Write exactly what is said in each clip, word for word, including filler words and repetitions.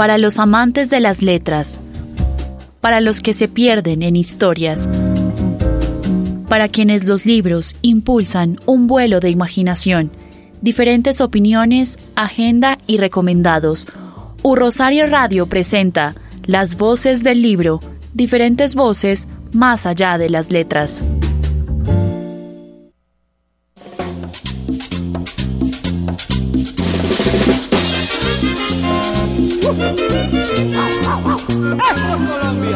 para los amantes de las letras, para los que se pierden en historias, para quienes los libros impulsan un vuelo de imaginación, diferentes opiniones, agenda y recomendados. U Rosario Radio presenta Las Voces del Libro, diferentes voces más allá de las letras. Colombia.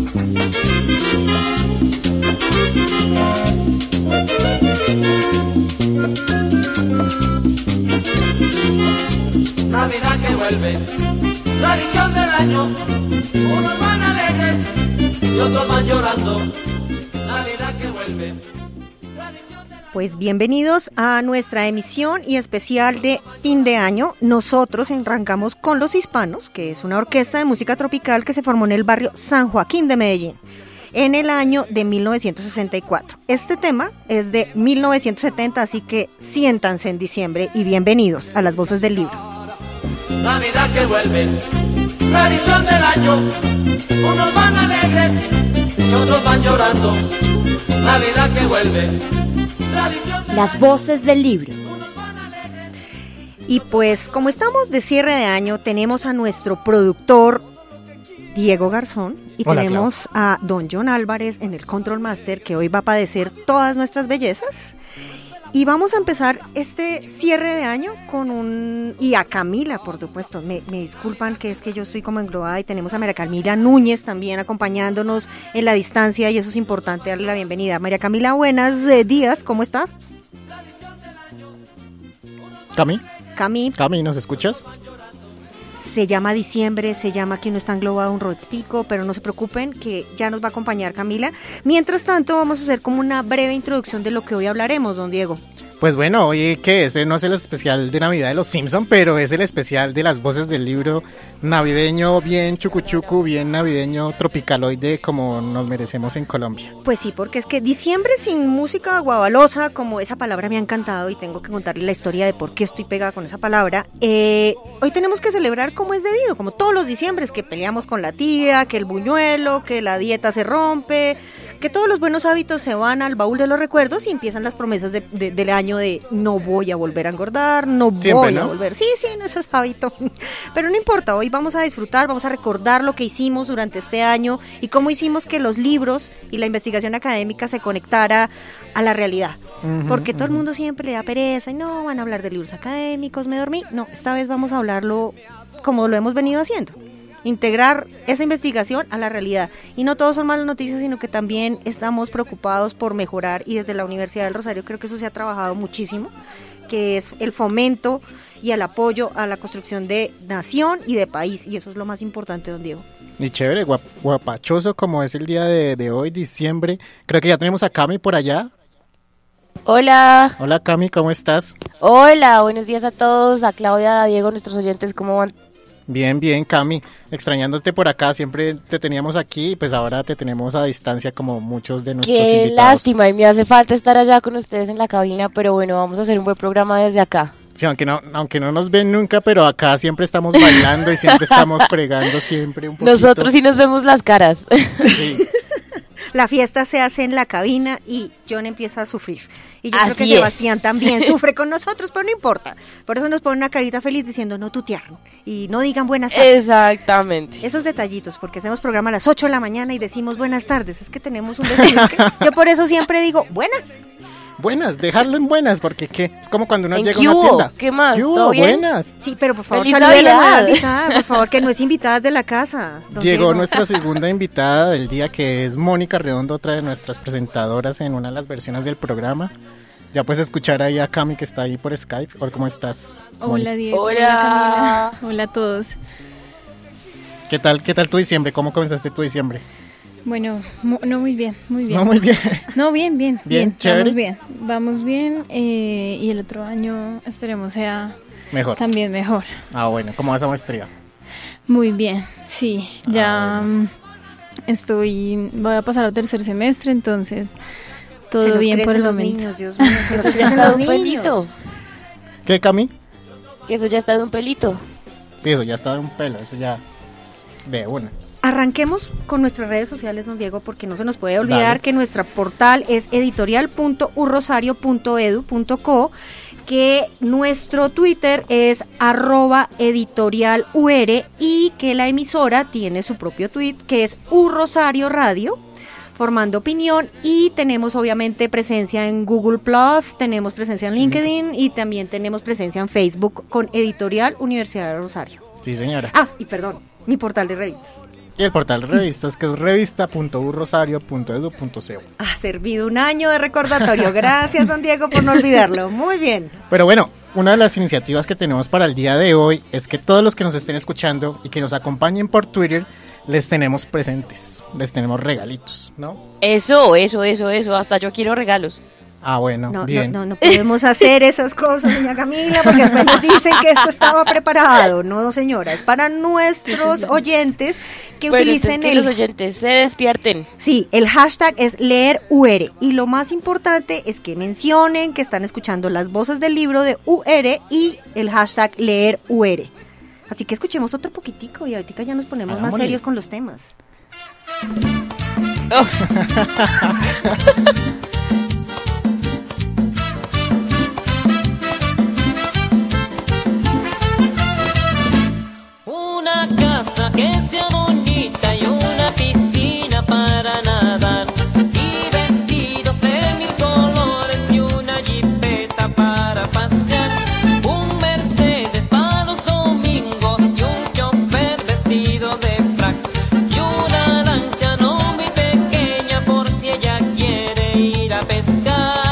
Navidad que vuelve, tradición del año, unos van alegres y otros van llorando. Navidad que vuelve. Pues bienvenidos a nuestra emisión y especial de fin de año. Nosotros arrancamos con Los Hispanos, que es una orquesta de música tropical que se formó en el barrio San Joaquín de Medellín en el año de mil novecientos sesenta y cuatro. Este tema es de mil novecientos setenta, así que siéntanse en diciembre y bienvenidos a Las Voces del Libro. Navidad que vuelve, tradición del año, unos van alegres y otros van llorando. Navidad que vuelve. Las Voces del Libro. Y pues como estamos de cierre de año, tenemos a nuestro productor Diego Garzón y Hola, tenemos Clau. A don John Álvarez en el Control Master, que hoy va a padecer todas nuestras bellezas. Y vamos a empezar este cierre de año con un... Y a Camila, por supuesto, me, me disculpan que es que yo estoy como englobada y tenemos a María Camila Núñez también acompañándonos en la distancia y eso es importante darle la bienvenida. María Camila, buenos eh, días, ¿cómo estás? Cami, Cami, Cami, ¿nos escuchas? se llama diciembre, se llama que uno está englobado un ratico, pero no se preocupen que ya nos va a acompañar Camila. Mientras tanto, vamos a hacer como una breve introducción de lo que hoy hablaremos, don Diego. Pues bueno, hoy que ese no es el especial de Navidad de los Simpson, pero es el especial de Las Voces del Libro navideño, bien chucuchucu, bien navideño tropicaloide como nos merecemos en Colombia. Pues sí, porque es que diciembre sin música guabalosa, como esa palabra me ha encantado y tengo que contarle la historia de por qué estoy pegada con esa palabra. Eh, hoy tenemos que celebrar como es debido, como todos los diciembres, que peleamos con la tía, que el buñuelo, que la dieta se rompe, que todos los buenos hábitos se van al baúl de los recuerdos y empiezan las promesas de, de, del año de no voy a volver a engordar, no Siempre, voy ¿no? a volver. Sí, sí, no, eso es hábito. Pero no importa, hoy vamos a disfrutar, vamos a recordar lo que hicimos durante este año y cómo hicimos que los libros y la investigación académica se conectara a la realidad. Uh-huh, Porque todo uh-huh. el mundo siempre le da pereza y no van a hablar de libros académicos, me dormí. No, esta vez vamos a hablarlo como lo hemos venido haciendo. Integrar esa investigación a la realidad. Y no todos son malas noticias, sino que también estamos preocupados por mejorar y desde la Universidad del Rosario creo que eso se ha trabajado muchísimo, que es el fomento y el apoyo a la construcción de nación y de país, y eso es lo más importante, don Diego. Y chévere, guap, guapachoso como es el día de, de hoy, diciembre. Creo que ya tenemos a Cami por allá. Hola. Hola Cami, ¿cómo estás? Hola, buenos días a todos, a Claudia, a Diego, nuestros oyentes, ¿cómo van? Bien, bien, Cami, extrañándote por acá, siempre te teníamos aquí, pues ahora te tenemos a distancia como muchos de nuestros Qué invitados. Qué lástima, y me hace falta estar allá con ustedes en la cabina, pero bueno, vamos a hacer un buen programa desde acá. Sí, aunque no, aunque no nos ven nunca, pero acá siempre estamos bailando y siempre estamos fregando siempre un poquito. Nosotros sí nos vemos las caras. Sí. La fiesta se hace en la cabina y John empieza a sufrir. Y yo Así creo que es. Sebastián también sufre con nosotros, pero no importa. Por eso nos pone una carita feliz diciendo no tutearon y no digan buenas tardes. Exactamente. Esos detallitos, porque hacemos programa a las ocho de la mañana y decimos buenas tardes. Es que tenemos un vecino que yo por eso siempre digo buenas. Buenas, dejarlo en buenas, porque ¿qué? Es como cuando uno ¿En llega qué a una hubo? tienda. ¿Qué más? ¿Qué hubo? ¿Todo bien? Buenas. Sí, pero por favor, ¡Feliz salude a la nueva Navidad! invitada, por favor, que no es invitada de la casa. don Llegó Diego. nuestra segunda invitada del día, que es Mónica Redondo, otra de nuestras presentadoras en una de las versiones del programa. Ya puedes escuchar ahí a Cami, que está ahí por Skype. Hola, ¿cómo estás, Hola Mónica? Diego, Hola. hola Camila, hola a todos. ¿Qué tal, qué tal tu diciembre? ¿Cómo comenzaste tu diciembre? Bueno, mu- no muy bien, muy bien. No, muy bien. No, bien, bien, Bien, chévere. Vamos bien, vamos bien eh, y el otro año esperemos sea Mejor. también mejor. Ah, bueno, ¿cómo va esa maestría? Muy bien, sí, ya Ah, bueno. mm, estoy, voy a pasar al tercer semestre, entonces Se todo nos bien por crecen el los momento. niños, Dios mío, se nos crecen los Un niños. pelito. ¿Qué, Cami? Que eso ya está de un pelito. Sí, eso ya está de un pelo, eso ya De una. Arranquemos con nuestras redes sociales, don Diego, porque no se nos puede olvidar Dale. que nuestro portal es editorial punto u rosario punto edu punto co, que nuestro Twitter es arroba editorial ur y que la emisora tiene su propio tweet que es U Rosario Radio, formando opinión, y tenemos obviamente presencia en Google Plus, tenemos presencia en LinkedIn y también tenemos presencia en Facebook con Editorial Universidad de Rosario. Sí, señora. Ah, y perdón, mi portal de revistas. Y el portal de revistas, que es revista punto u rosario punto edu punto co. Ha servido un año de recordatorio. Gracias, don Diego, por no olvidarlo. Muy bien. Pero bueno, una de las iniciativas que tenemos para el día de hoy es que todos los que nos estén escuchando y que nos acompañen por Twitter, les tenemos presentes, les tenemos regalitos, ¿no? Eso, eso, eso, eso, hasta yo quiero regalos. Ah, bueno, No, bien. no, no, no podemos hacer esas cosas, doña Camila, porque después nos dicen que esto estaba preparado. No, señora, es para nuestros oyentes que Bueno, utilicen entonces que el... los oyentes se despierten. Sí, el hashtag es leer U R, y lo más importante es que mencionen que están escuchando las voces del libro de U R y el hashtag leer U R. Así que escuchemos otro poquitico y ahorita ya nos ponemos más Hagámosle. serios con los temas. Oh. Una casa que sea bonita y una piscina para nadar y vestidos de mil colores y una jipeta para pasear, un Mercedes para los domingos y un chofer vestido de frac y una lancha no muy pequeña por si ella quiere ir a pescar.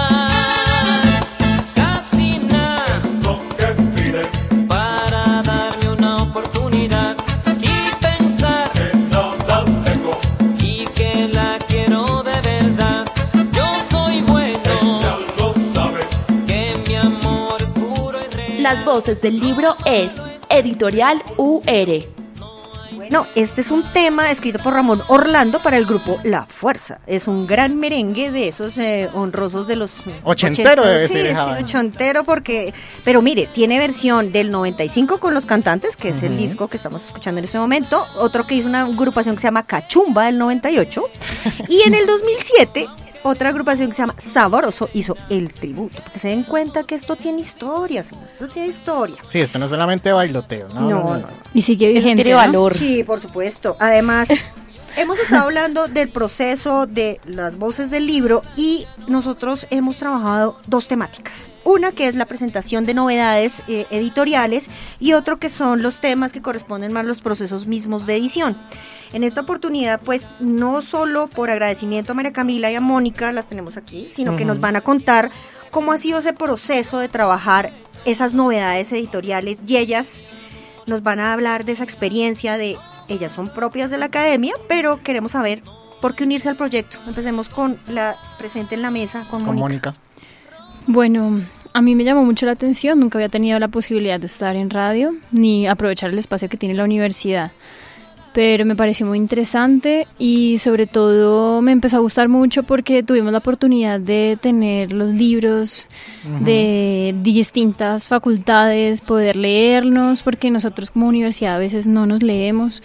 Casi nada Es lo que pide, para darme una oportunidad y pensar que nada tengo, y que la quiero de verdad. Yo soy bueno, ella lo sabe. que mi amor es puro y real. Las voces del libro es Editorial U R. Bueno, este es un tema escrito por Ramón Orlando para el grupo La Fuerza. Es un gran merengue de esos eh, honrosos de los Ochentero debe sí, ser sí, esa vaina. ochentero porque, pero mire, tiene versión del noventa y cinco con los cantantes, que es el disco que estamos escuchando en este momento, otro que hizo una agrupación que se llama Cachumba del noventa y ocho, y en el dos mil siete otra agrupación que se llama Saboroso hizo el tributo, porque se den cuenta que esto tiene historia, señores, esto tiene historia. Sí, esto no es solamente bailoteo, ¿no? No, no, no, no. no. Y sigue Eso vigente, tiene ¿no? valor. Sí, por supuesto. Además, hemos estado hablando del proceso de las voces del libro y nosotros hemos trabajado dos temáticas. Una que es la presentación de novedades eh, editoriales y otro que son los temas que corresponden más a los procesos mismos de edición. En esta oportunidad, pues, no solo por agradecimiento a María Camila y a Mónica, las tenemos aquí, sino que Ujú. nos van a contar cómo ha sido ese proceso de trabajar esas novedades editoriales y ellas nos van a hablar de esa experiencia de, ellas son propias de la academia, pero queremos saber por qué unirse al proyecto. Empecemos con la presente en la mesa, con, Con Mónica. Mónica. Bueno, a mí me llamó mucho la atención, nunca había tenido la posibilidad de estar en radio ni aprovechar el espacio que tiene la universidad, pero me pareció muy interesante y sobre todo me empezó a gustar mucho porque tuvimos la oportunidad de tener los libros de distintas facultades, poder leernos, porque nosotros como universidad a veces no nos leemos.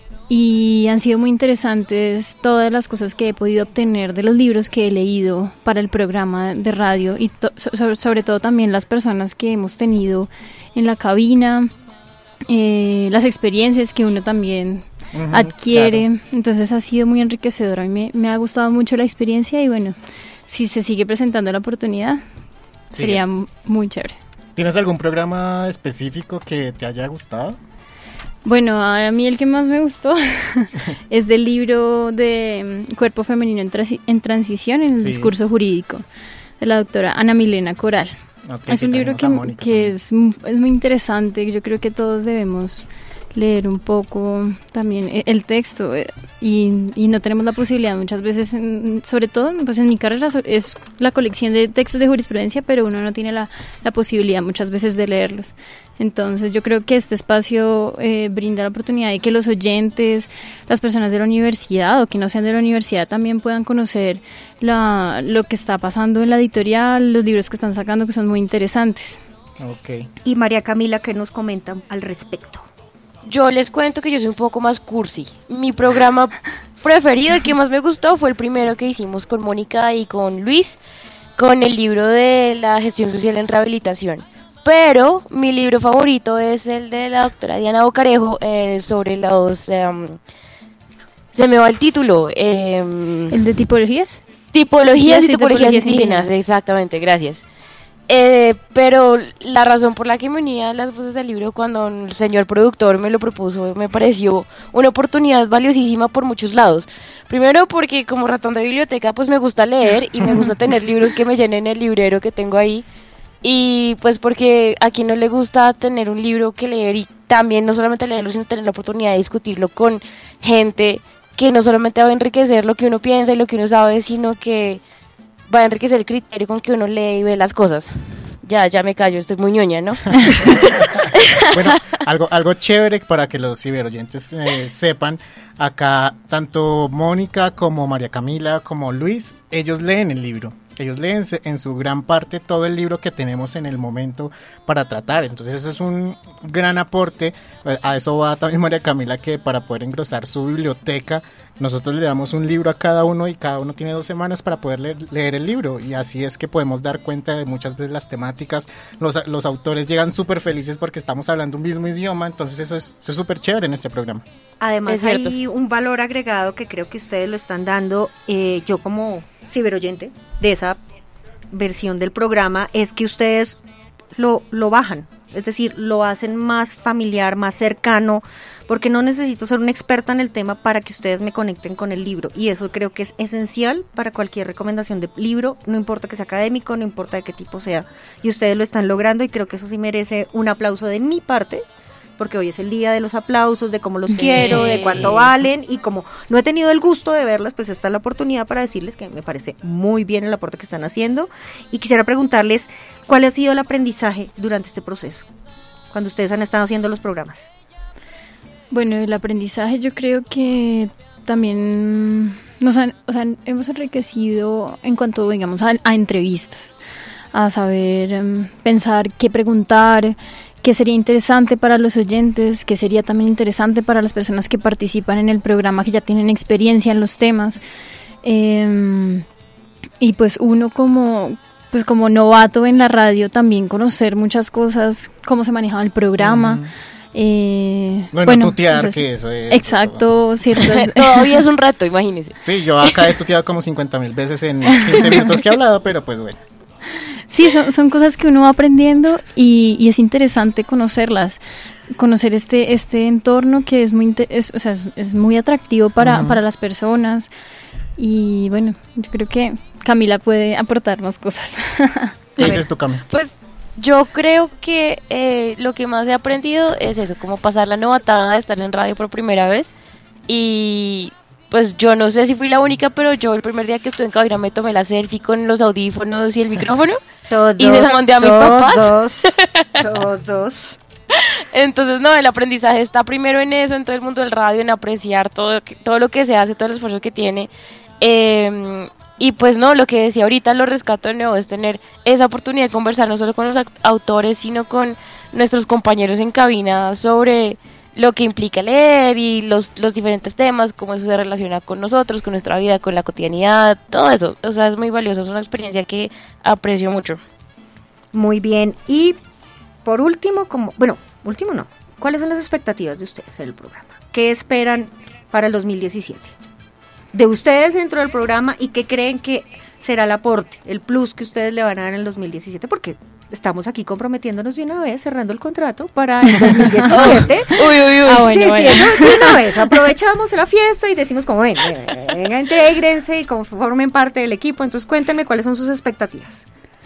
Y han sido muy interesantes todas las cosas que he podido obtener de los libros que he leído para el programa de radio y to- so- sobre todo también las personas que hemos tenido en la cabina, eh, las experiencias que uno también Ujú, adquiere. claro. Entonces ha sido muy enriquecedor. A mí me, me ha gustado mucho la experiencia y bueno, si se sigue presentando la oportunidad, Sí, sería es. m- muy chévere. ¿Tienes algún programa específico que te haya gustado? Bueno, a mí el que más me gustó es del libro de mm, Cuerpo Femenino en, transi- en Transición en el Sí. discurso jurídico de la doctora Ana Milena Coral. Ok, es sí, un libro tenemos que, a Mónica que también. es, m- es muy interesante, yo creo que todos debemos leer un poco también e- el texto eh, y, y no tenemos la posibilidad muchas veces, mm, sobre todo pues en mi carrera so- es la colección de textos de jurisprudencia, pero uno no tiene la, la posibilidad muchas veces de leerlos. Entonces yo creo que este espacio eh, brinda la oportunidad de que los oyentes, las personas de la universidad o que no sean de la universidad también puedan conocer la, lo que está pasando en la editorial, los libros que están sacando que son muy interesantes. Ok. Y María Camila, ¿qué nos comentan al respecto? yo les cuento que yo soy un poco más cursi. Mi programa preferido, el que más me gustó, fue el primero que hicimos con Mónica y con Luis, con el libro de la gestión social en rehabilitación. Pero mi libro favorito es el de la doctora Diana Bocarejo, eh, sobre los... Um, se me va el título. Eh, ¿El de tipologías? Tipologías y Sí, tipologías, tipologías indígenas, indígenas. exactamente, gracias. Eh, pero la razón por la que me unía a las voces del libro cuando el señor productor me lo propuso me pareció una oportunidad valiosísima por muchos lados. Primero porque como ratón de biblioteca pues me gusta leer y me gusta tener libros que me llenen el librero que tengo ahí. Y pues porque a quien no le gusta tener un libro que leer y también no solamente leerlo sino tener la oportunidad de discutirlo con gente que no solamente va a enriquecer lo que uno piensa y lo que uno sabe, sino que va a enriquecer el criterio con que uno lee y ve las cosas. Ya, ya me callo, estoy muy ñoña, ¿no? Bueno, algo, algo chévere para que los ciberoyentes eh, sepan, acá tanto Mónica como María Camila como Luis, ellos leen el libro. Ellos leen en su gran parte todo el libro que tenemos en el momento para tratar. Entonces eso es un gran aporte. A eso va también María Camila, que para poder engrosar su biblioteca, nosotros le damos un libro a cada uno y cada uno tiene dos semanas para poder leer, leer el libro. Y así es que podemos dar cuenta de muchas veces las temáticas. Los, los autores llegan súper felices porque estamos hablando un mismo idioma. Entonces eso es eso es súper chévere en este programa. Además Es cierto. hay un valor agregado que creo que ustedes lo están dando, eh, yo como ciberoyente de esa versión del programa, es que ustedes lo, lo bajan, es decir, lo hacen más familiar, más cercano, porque no necesito ser una experta en el tema para que ustedes me conecten con el libro, y eso creo que es esencial para cualquier recomendación de libro, no importa que sea académico, no importa de qué tipo sea, y ustedes lo están logrando, y creo que eso sí merece un aplauso de mi parte, porque hoy es el día de los aplausos, de cómo los quiero, de cuánto valen, y como no he tenido el gusto de verlas, pues esta es la oportunidad para decirles que me parece muy bien el aporte que están haciendo, y quisiera preguntarles cuál ha sido el aprendizaje durante este proceso, cuando ustedes han estado haciendo los programas. Bueno, el aprendizaje yo creo que también nos han, o sea, hemos enriquecido en cuanto, digamos, a, a entrevistas, a saber um, pensar qué preguntar, qué sería interesante para los oyentes, qué sería también interesante para las personas que participan en el programa, que ya tienen experiencia en los temas. Eh, y pues uno como, pues como novato en la radio también conocer muchas cosas, cómo se manejaba el programa. Mm. Eh, bueno, bueno, tutear, pues, que eso es... Exacto, ciertas... Todavía es un reto, imagínese. Sí, yo acá he tuteado como cincuenta mil veces en quince minutos que he hablado, pero pues bueno. Sí, son, son cosas que uno va aprendiendo y, y es interesante conocerlas, conocer este este entorno que es muy es, o sea, es, es muy atractivo para, uh-huh. para las personas y bueno, yo creo que Camila puede aportar más cosas. ¿Qué dices tú, Camila? Pues yo creo que eh, lo que más he aprendido es eso, como pasar la novatada de estar en radio por primera vez y... Pues yo no sé si fui la única, pero yo el primer día que estuve en cabina me tomé la selfie con los audífonos y el micrófono. Todos, y se la mandé a mis papás. Todos, todos. Entonces, no, el aprendizaje está primero en eso, en todo el mundo del radio, en apreciar todo, todo lo que se hace, todo el esfuerzo que tiene. Eh, y pues no, lo que decía ahorita, lo rescato de nuevo, es tener esa oportunidad de conversar no solo con los autores, sino con nuestros compañeros en cabina sobre... lo que implica leer y los, los diferentes temas, cómo eso se relaciona con nosotros, con nuestra vida, con la cotidianidad, todo eso, o sea, es muy valioso, es una experiencia que aprecio mucho. Muy bien, y por último, como bueno, último no, ¿cuáles son las expectativas de ustedes en el programa? ¿Qué esperan para el dos mil diecisiete? De ustedes dentro del programa y qué creen que será el aporte, el plus que ustedes le van a dar en el dos mil diecisiete, porque... estamos aquí comprometiéndonos de una vez, cerrando el contrato para el dos mil diecisiete. Uy, uy, uy. Ah, bueno, sí, bueno. sí, eso de una vez. Aprovechamos la fiesta y decimos como, ven, venga, integrense y formen parte del equipo. Entonces, cuéntenme cuáles son sus expectativas.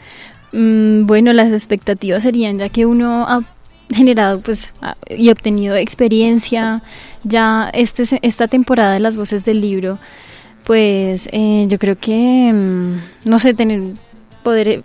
Mm, bueno, las expectativas serían, ya que uno ha generado pues y obtenido experiencia, ya este esta temporada de las voces del libro, pues eh, yo creo que, mm, no sé, tener, poder...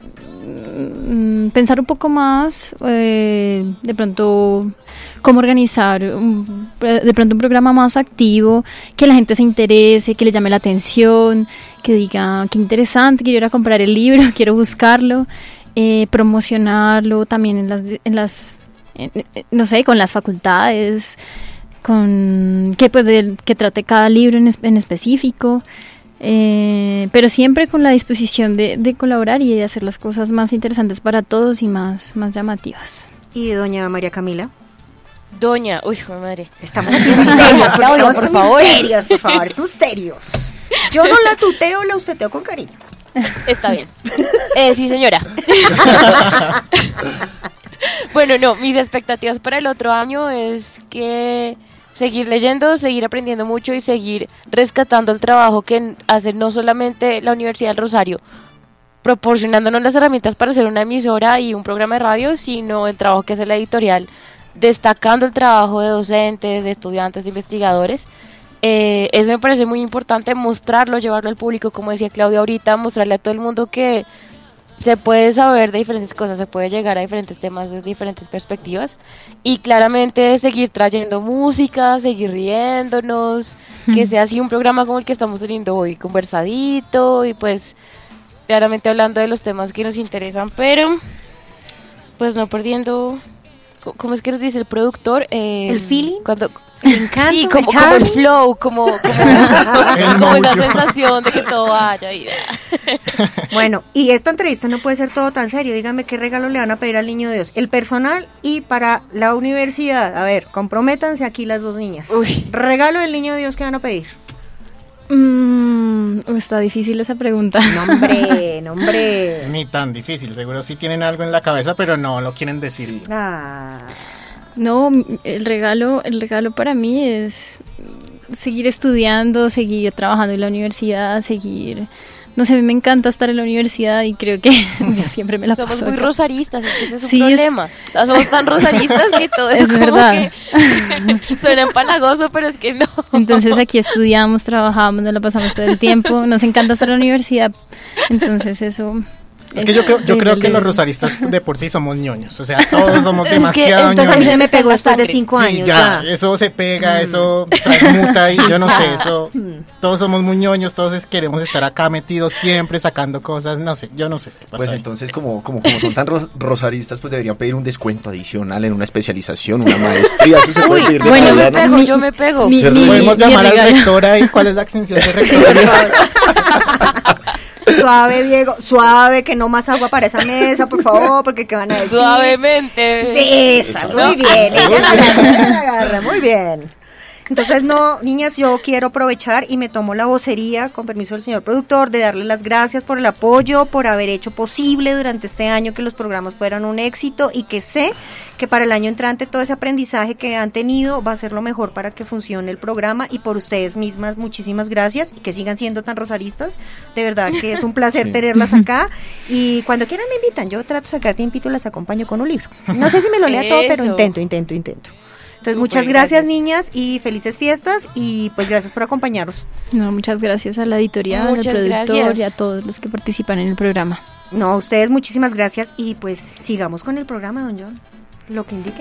pensar un poco más eh, de pronto cómo organizar un, de pronto un programa más activo, que la gente se interese, que le llame la atención, que diga qué interesante, quiero ir a comprar el libro, quiero buscarlo, eh, promocionarlo también en las en las en, no sé, con las facultades, con que pues de, que trate cada libro en, es, en específico, eh, pero siempre con la disposición de, de colaborar y de hacer las cosas más interesantes para todos y más, más llamativas. ¿Y doña María Camila? Doña, uy, mi madre. Estamos aquí muy serios, porque Claudia, estamos por muy favor. serios, por favor, son serios. Yo no la tuteo, la usteteo con cariño. Está bien. Eh, sí, señora. Bueno, no, mis expectativas para el otro año es que seguir leyendo, seguir aprendiendo mucho y seguir rescatando el trabajo que hace no solamente la Universidad del Rosario, proporcionándonos las herramientas para hacer una emisora y un programa de radio, sino el trabajo que hace la editorial, destacando el trabajo de docentes, de estudiantes, de investigadores. Eh, eso me parece muy importante, mostrarlo, llevarlo al público, como decía Claudia ahorita, mostrarle a todo el mundo que se puede saber de diferentes cosas, se puede llegar a diferentes temas desde diferentes perspectivas y claramente seguir trayendo música, seguir riéndonos, mm. que sea así un programa como el que estamos teniendo hoy, conversadito y pues claramente hablando de los temas que nos interesan, pero pues no perdiendo, ¿cómo es que nos dice el productor? Eh, ¿El feeling? Cuando... El encanto, sí, como, el como el charme. flow, como, como, como esa sensación de que todo vaya. Y... Bueno, y esta entrevista no puede ser todo tan serio. Díganme qué regalo le van a pedir al niño Dios. El personal y para la universidad. A ver, comprométanse aquí las dos niñas. Uy. Regalo del niño Dios que van a pedir. Mm, está difícil esa pregunta. Nombre, nombre. Ni tan difícil, seguro sí tienen algo en la cabeza, pero no lo quieren decir. Ah. No, el regalo, el regalo para mí es seguir estudiando, seguir trabajando en la universidad, seguir, no sé, a mí me encanta estar en la universidad y creo que yo siempre me la somos paso muy acá. rosaristas, es que ese es un Sí, problema. O sea, somos tan rosaristas que todo es, Es como verdad. que suena empalagoso, pero es que no. Entonces aquí estudiamos, trabajamos, nos la pasamos todo el tiempo, nos encanta estar en la universidad, entonces eso... Es que yo creo, yo de- creo de- que los rosaristas de por sí somos ñoños, o sea, todos somos demasiado Entonces a mí ñoños. se me pegó después de cinco Sí, años. ya, ya. eso se pega, eso transmuta y yo no sé, eso, todos somos muy ñoños, todos es- queremos estar acá metidos siempre sacando cosas, no sé, yo no sé qué pasa Pues ahí. entonces, como, como, como son tan ro- rosaristas, pues deberían pedir un descuento adicional en una especialización, una maestría. Eso se puede Uy, pedir de bueno, yo me Navidad, ¿no? pego, Mi- yo me pego. mi- ¿Cierto? mi- Podemos mi llamar al regalo. rector ahí, ¿cuál es la extensión del rector? Suave, Diego, suave, que no más agua para esa mesa, por favor, porque qué van a decir. Suavemente. Sí, esa, muy bien, ella la agarra, ella la agarra, muy bien. Entonces, no, niñas, yo quiero aprovechar y me tomo la vocería, con permiso del señor productor, de darle las gracias por el apoyo, por haber hecho posible durante este año que los programas fueran un éxito y que sé que para el año entrante todo ese aprendizaje que han tenido va a ser lo mejor para que funcione el programa y por ustedes mismas, muchísimas gracias y que sigan siendo tan rosaristas. De verdad que es un placer Sí. tenerlas acá y cuando quieran me invitan, yo trato de sacar tiempito y las acompaño con un libro. No sé si me lo lea todo, pero Eso. intento, intento, intento. Entonces, Súper, muchas gracias, gracias. niñas, y felices fiestas, y pues gracias por acompañarnos. No, muchas gracias a la editorial, al Muchas productor gracias. y a todos los que participan en el programa. No, a ustedes muchísimas gracias, y pues sigamos con el programa, don John, lo que indique.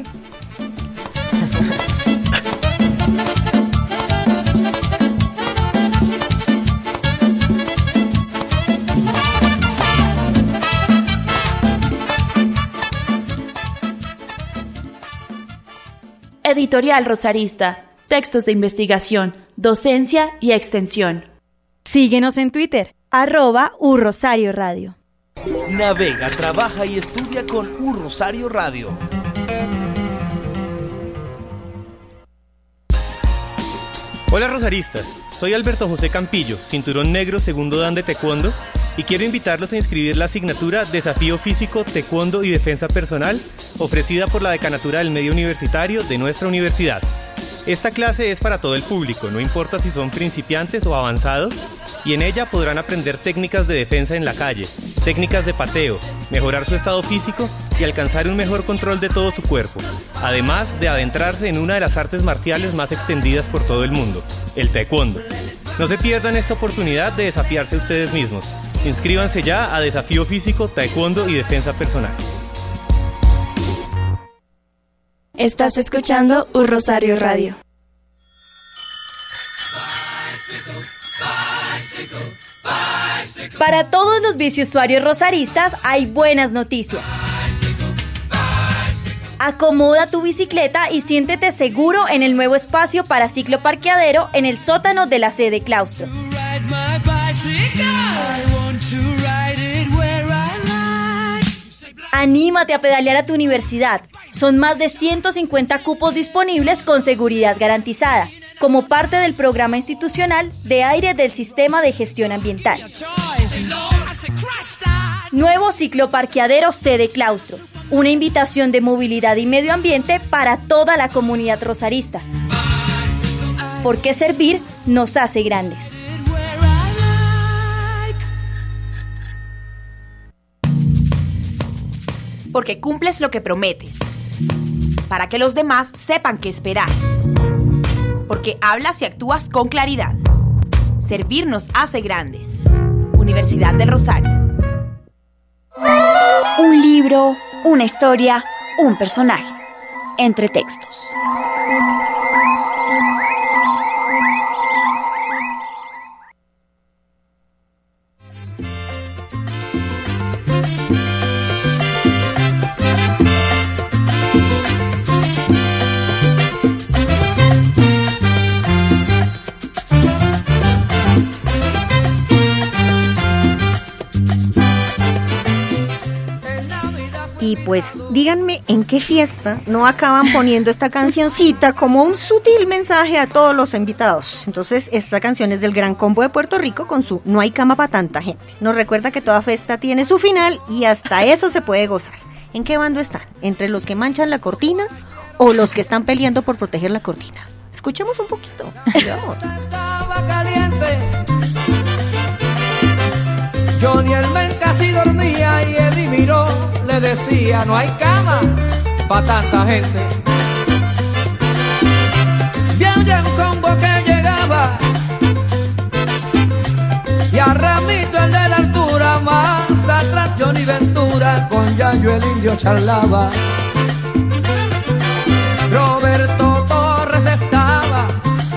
Editorial Rosarista. Textos de investigación, docencia y extensión. Síguenos en Twitter, arroba U Rosario Radio. Navega, trabaja y estudia con U Rosario Radio. Hola rosaristas, soy Alberto José Campillo, cinturón negro segundo dan de taekwondo, y quiero invitarlos a inscribir la asignatura Desafío Físico, Taekwondo y Defensa Personal, ofrecida por la Decanatura del Medio Universitario de nuestra universidad. Esta clase es para todo el público, no importa si son principiantes o avanzados, y en ella podrán aprender técnicas de defensa en la calle, técnicas de pateo, mejorar su estado físico y alcanzar un mejor control de todo su cuerpo, además de adentrarse en una de las artes marciales más extendidas por todo el mundo, el taekwondo. No se pierdan esta oportunidad de desafiarse ustedes mismos. Inscríbanse ya a Desafío Físico, Taekwondo y Defensa Personal. Estás escuchando U Rosario Radio. Para todos los biciusuarios rosaristas hay buenas noticias. Acomoda tu bicicleta y siéntete seguro en el nuevo espacio para cicloparqueadero en el sótano de la sede claustro. Anímate a pedalear a tu universidad. Son más de ciento cincuenta cupos disponibles con seguridad garantizada, como parte del programa institucional de aire del Sistema de Gestión Ambiental. Nuevo cicloparqueadero sede claustro. Una invitación de movilidad y medio ambiente para toda la comunidad rosarista. Porque servir nos hace grandes. Porque cumples lo que prometes. Para que los demás sepan qué esperar. Porque hablas y actúas con claridad. Servir nos hace grandes. Universidad del Rosario. Un libro, una historia, un personaje. Entre textos. Y pues díganme en qué fiesta no acaban poniendo esta cancioncita como un sutil mensaje a todos los invitados. Entonces esta canción es del Gran Combo de Puerto Rico con su No hay cama para tanta gente. Nos recuerda que toda fiesta tiene su final y hasta eso se puede gozar. ¿En qué bando están? ¿Entre los que manchan la cortina o los que están peleando por proteger la cortina? Escuchemos un poquito. Estaba caliente. Johnny el men casi dormía y Eddie miró, le decía, no hay cama pa' tanta gente. Y el Gran Combo que llegaba, y a Ramito el de la altura, más atrás Johnny Ventura, con Yayo el indio charlaba. Roberto Torres estaba,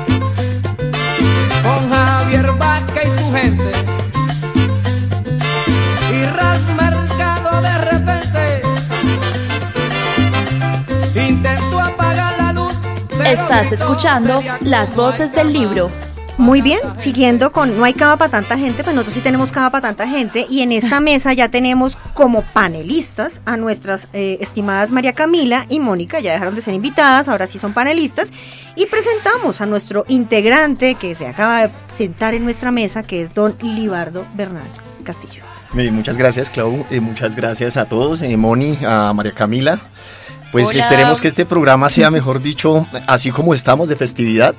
con Javier Vázquez y su gente. Y Ras Mercado de repente intentó apagar la luz. Estás escuchando Las Voces del Libro. Muy bien, siguiendo con No hay cama para tanta gente, pues nosotros sí tenemos cama para tanta gente y en esta mesa ya tenemos como panelistas a nuestras eh, estimadas María Camila y Mónica, ya dejaron de ser invitadas, ahora sí son panelistas, y presentamos a nuestro integrante que se acaba de sentar en nuestra mesa, que es don Libardo Bernal Castillo. Eh, muchas gracias, Clau, eh, muchas gracias a todos, eh, Moni, a María Camila. Pues Hola. Esperemos que este programa sea, mejor dicho, así como estamos de festividad.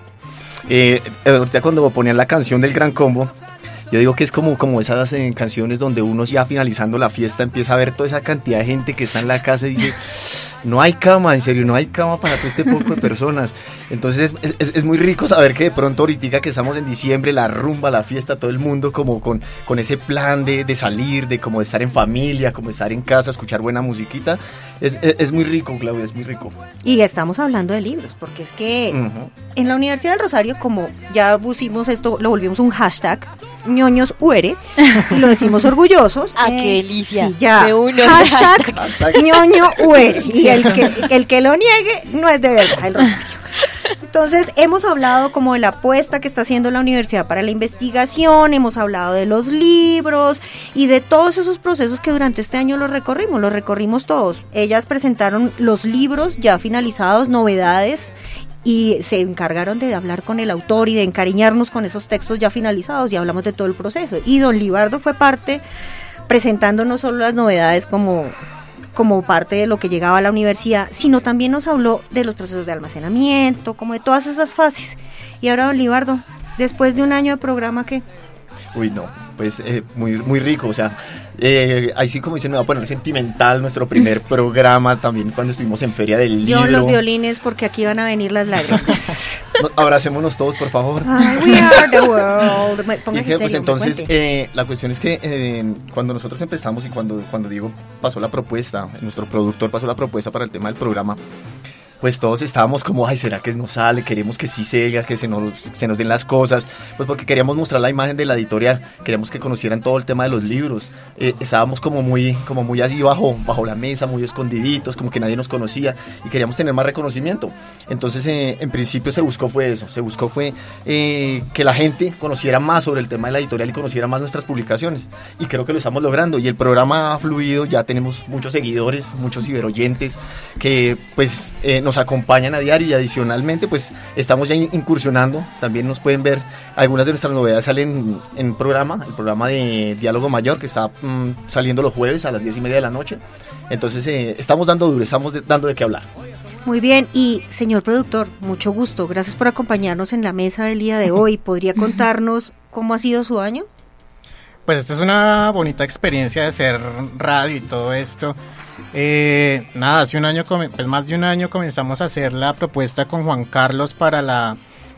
Eh, ahorita cuando ponían la canción del Gran Combo, yo digo que es como, como esas eh, canciones donde uno ya finalizando la fiesta empieza a ver toda esa cantidad de gente que está en la casa y dice, no hay cama, en serio, no hay cama para todo este poco de personas. Entonces es, es, es muy rico saber que de pronto ahorita que estamos en diciembre, la rumba, la fiesta, todo el mundo como con, con ese plan de, de salir, de como de estar en familia, como de estar en casa, escuchar buena musiquita. Es, es, es muy rico, Claudia, es muy rico. Y estamos hablando de libros, porque es que uh-huh. en la Universidad del Rosario, como ya pusimos esto, lo volvimos un hashtag, ñoños U R, y lo decimos orgullosos. ¡Ah, eh, qué delicia! Sí, ya, de uno. hashtag, hashtag ñoño U R, y el que, el que lo niegue no es de verdad el Rosario. Entonces hemos hablado como de la apuesta que está haciendo la universidad para la investigación, hemos hablado de los libros y de todos esos procesos que durante este año los recorrimos, los recorrimos todos. Ellas presentaron los libros ya finalizados, novedades, y se encargaron de hablar con el autor y de encariñarnos con esos textos ya finalizados y hablamos de todo el proceso. Y don Libardo fue parte presentando no solo las novedades como... como parte de lo que llegaba a la universidad, sino también nos habló de los procesos de almacenamiento, como de todas esas fases. Y ahora, don Libardo, después de un año de programa, ¿qué? Uy, no, pues eh, muy, muy rico, o sea, eh, ahí sí como dicen, me va a poner sentimental nuestro primer programa, también cuando estuvimos en Feria del Libro. Yo los violines, porque aquí van a venir las lágrimas. No, abracémonos todos, por favor. Ay, we are the world. Póngase Dije, pues serio, entonces, eh, la cuestión es que eh, cuando nosotros empezamos y cuando, cuando Diego pasó la propuesta, nuestro productor pasó la propuesta para el tema del programa, pues todos estábamos como, ay, ¿será que nos sale? Queremos que sí salga, que se nos, se nos den las cosas, pues porque queríamos mostrar la imagen de la editorial, queríamos que conocieran todo el tema de los libros, eh, estábamos como muy, como muy así bajo, bajo la mesa, muy escondiditos, como que nadie nos conocía y queríamos tener más reconocimiento. Entonces, eh, en principio se buscó fue eso, se buscó fue eh, que la gente conociera más sobre el tema de la editorial y conociera más nuestras publicaciones, y creo que lo estamos logrando, y el programa ha fluido, ya tenemos muchos seguidores, muchos ciberoyentes que pues eh, nos acompañan a diario, y adicionalmente pues estamos ya incursionando, también nos pueden ver, algunas de nuestras novedades salen en programa, el programa de Diálogo Mayor que está mmm, saliendo los jueves a las diez y media de la noche, entonces eh, estamos dando duro, estamos de, dando de qué hablar. Muy bien, y señor productor, mucho gusto, gracias por acompañarnos en la mesa del día de hoy. ¿Podría contarnos cómo ha sido su año? Pues esta es una bonita experiencia de hacer radio y todo esto. Eh, nada, hace un año, pues más de un año comenzamos a hacer la propuesta con Juan Carlos para, la,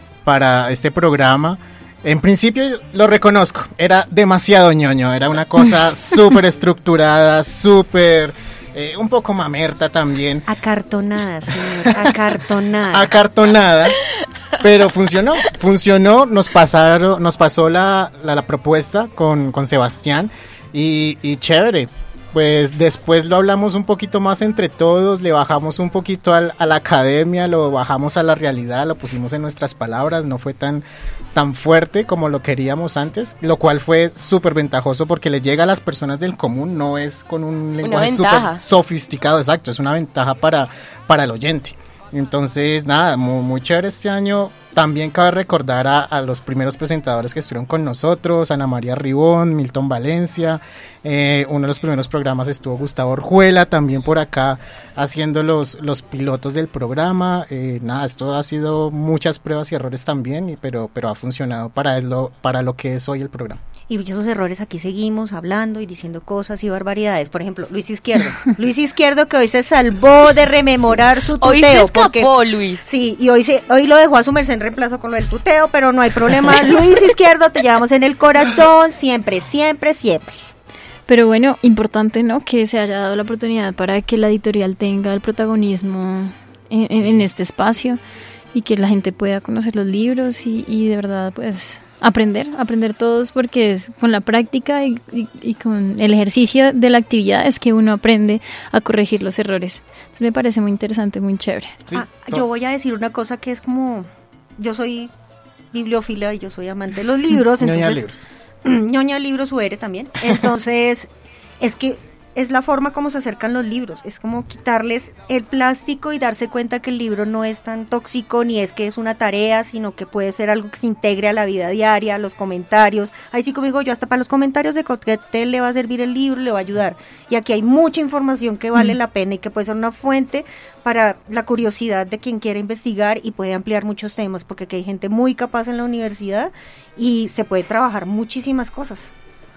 para este programa. En principio lo reconozco, era demasiado ñoño, era una cosa súper estructurada, súper... Eh, un poco mamerta también. Acartonada, señor, acartonada. Acartonada, pero funcionó, funcionó, nos pasaron, nos pasó la, la, la propuesta con, con Sebastián y, y chévere. Pues después lo hablamos un poquito más entre todos, le bajamos un poquito al, a la academia, lo bajamos a la realidad, lo pusimos en nuestras palabras, no fue tan, tan fuerte como lo queríamos antes, lo cual fue súper ventajoso porque le llega a las personas del común, no es con un lenguaje súper sofisticado, exacto, es una ventaja para, para el oyente. Entonces, nada, muy, muy chévere este año. También cabe recordar a, a los primeros presentadores que estuvieron con nosotros, Ana María Ribón, Milton Valencia, eh, uno de los primeros programas estuvo Gustavo Orjuela, también por acá haciendo los, los pilotos del programa. Eh, nada, esto ha sido muchas pruebas y errores también, y, pero, pero ha funcionado para lo, para lo que es hoy el programa. Y muchos errores, aquí seguimos hablando y diciendo cosas y barbaridades. Por ejemplo, Luis Izquierdo. Luis Izquierdo, que hoy se salvó de rememorar sí. su tuteo. Hoy se escapó, porque, Luis. Sí, y hoy, se, hoy lo dejó a su merced en reemplazo con lo del tuteo, pero no hay problema. Luis Izquierdo, te llevamos en el corazón siempre, siempre, siempre. Pero bueno, importante, ¿no?, que se haya dado la oportunidad para que la editorial tenga el protagonismo en, en, en este espacio y que la gente pueda conocer los libros y, y de verdad, pues... Aprender, aprender todos, porque es con la práctica y, y, y con el ejercicio de la actividad es que uno aprende a corregir los errores. Entonces me parece muy interesante, muy chévere. Sí, ah, yo voy a decir una cosa que es como, yo soy bibliófila y yo soy amante de los libros, entonces... Ñoña libros. Ñoña libros U R también, entonces es que es la forma como se acercan los libros, es como quitarles el plástico y darse cuenta que el libro no es tan tóxico, ni es que es una tarea, sino que puede ser algo que se integre a la vida diaria, a los comentarios. Ahí sí, como digo yo, hasta para los comentarios de Coquetel le va a servir el libro, le va a ayudar. Y aquí hay mucha información que vale mm. la pena y que puede ser una fuente para la curiosidad de quien quiera investigar y puede ampliar muchos temas, porque aquí hay gente muy capaz en la universidad y se puede trabajar muchísimas cosas.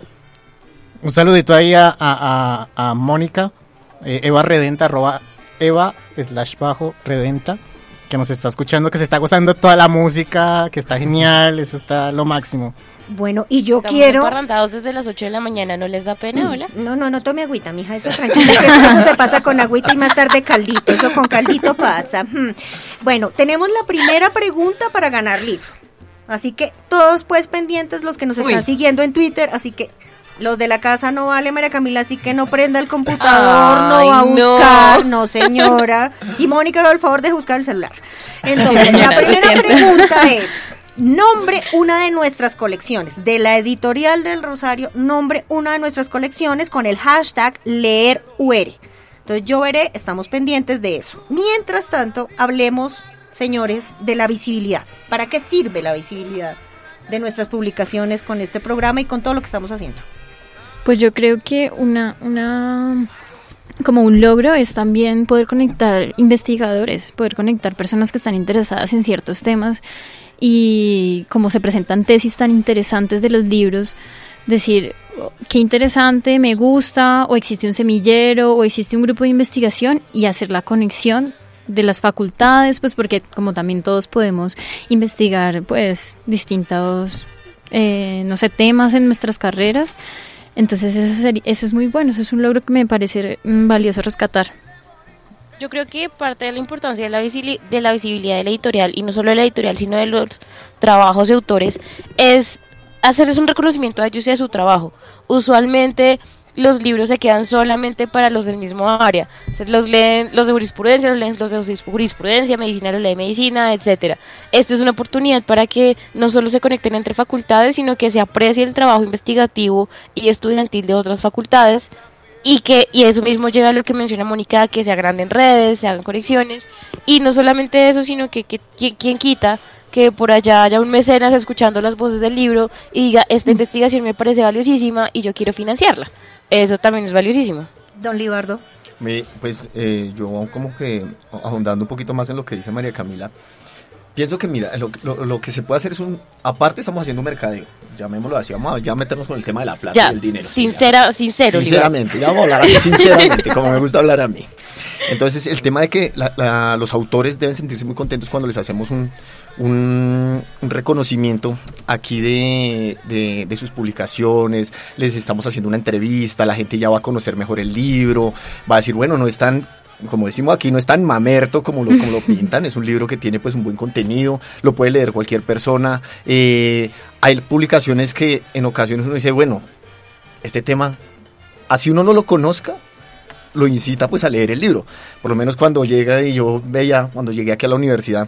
Un saludito ahí a, a, a, a Mónica, eh, Eva Redenta, arroba Eva slash bajo Redenta, que nos está escuchando, que se está gozando toda la música, que está genial, eso está lo máximo. Bueno, y yo Estamos quiero... emparrandados desde las ocho de la mañana, ¿no les da pena, hola? No, no, no tome agüita, mija, eso tranquila, que eso, eso se pasa con agüita y más tarde caldito, eso con caldito pasa. Bueno, tenemos la primera pregunta para ganar libro, así que todos pues pendientes los que nos están Uy. siguiendo en Twitter, así que... Los de la casa no vale, María Camila, así que no prenda el computador, Ay, no va a buscar, no. no señora. Y Mónica, por favor, de buscar el celular. Entonces, sí, señora, la primera pregunta es, nombre una de nuestras colecciones, de la editorial del Rosario, nombre una de nuestras colecciones con el hashtag leer U R. Entonces yo veré, estamos pendientes de eso. Mientras tanto, hablemos, señores, de la visibilidad. ¿Para qué sirve la visibilidad de nuestras publicaciones con este programa y con todo lo que estamos haciendo? Pues yo creo que una, una, como un logro es también poder conectar investigadores, poder conectar personas que están interesadas en ciertos temas y como se presentan tesis tan interesantes de los libros, decir, oh, qué interesante, me gusta, o existe un semillero, o existe un grupo de investigación y hacer la conexión de las facultades, pues porque como también todos podemos investigar pues distintos, eh, no sé, temas en nuestras carreras. Entonces eso, sería, eso es muy bueno, eso es un logro que me parece valioso rescatar. Yo creo que parte de la importancia de la, visili- de la visibilidad de la editorial, y no solo de la editorial, sino de los trabajos de autores, es hacerles un reconocimiento a ellos y a su trabajo. Usualmente los libros se quedan solamente para los del mismo área. Se los leen los de jurisprudencia, los leen los de jurisprudencia, medicina los lee medicina, etcétera. Esto es una oportunidad para que no solo se conecten entre facultades, sino que se aprecie el trabajo investigativo y estudiantil de otras facultades, y que y eso mismo lleva a lo que menciona Mónica, que se agranden redes, se hagan conexiones, y no solamente eso, sino que, que, que quien quita que por allá haya un mecenas escuchando las voces del libro y diga, esta investigación me parece valiosísima y yo quiero financiarla. Eso también es valiosísimo. Don Libardo. Me, pues eh, yo como que ahondando un poquito más en lo que dice María Camila, pienso que mira, lo, lo, lo que se puede hacer es un, aparte estamos haciendo un mercadeo, llamémoslo así, vamos a ya meternos con el tema de la plata ya, y el dinero. Sincera, sí, sincero. Sinceramente, ya vamos a hablar así sinceramente, como me gusta hablar a mí. Entonces el tema de que la, la, los autores deben sentirse muy contentos cuando les hacemos un, un, un reconocimiento aquí de, de, de sus publicaciones, les estamos haciendo una entrevista, la gente ya va a conocer mejor el libro, va a decir, bueno, no es tan, como decimos aquí, no es tan mamerto como lo, como lo pintan, es un libro que tiene pues un buen contenido, lo puede leer cualquier persona. Eh, hay publicaciones que en ocasiones uno dice, bueno, este tema, así uno no lo conozca, lo incita pues a leer el libro. Por lo menos cuando llega, y yo veía, cuando llegué aquí a la universidad,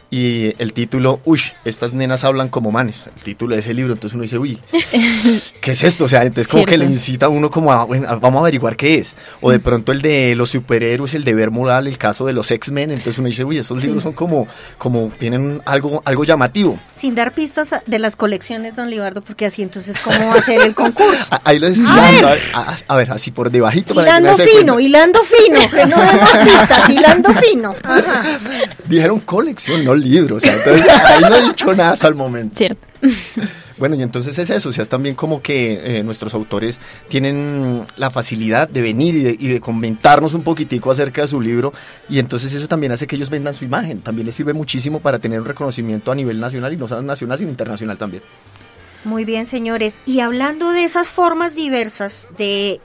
y el título, uy, estas nenas hablan como manes, el título de ese libro, entonces uno dice, uy, ¿qué es esto? O sea, entonces como Cierto. que le incita a uno como a, bueno, vamos a averiguar qué es, o de pronto el de los superhéroes, el deber moral, el caso de los X-Men, entonces uno dice, uy, estos sí. libros son como, como tienen algo, algo llamativo. Sin dar pistas de las colecciones, don Libardo, porque así entonces, ¿cómo hacer el concurso? Ahí lo estoy dando, a ver, a, a ver, así por debajito. Hilando para que fino, hilando fino, que no demos pistas, hilando fino. Ajá. Dijeron colección, no libros, o sea, entonces ahí no he dicho nada hasta el momento. Cierto. Bueno, y entonces es eso, o sea, es también como que eh, nuestros autores tienen la facilidad de venir y de, y de comentarnos un poquitico acerca de su libro, y entonces eso también hace que ellos vendan su imagen, también les sirve muchísimo para tener un reconocimiento a nivel nacional, y no solo nacional, sino internacional también. Muy bien, señores, y hablando de esas formas diversas de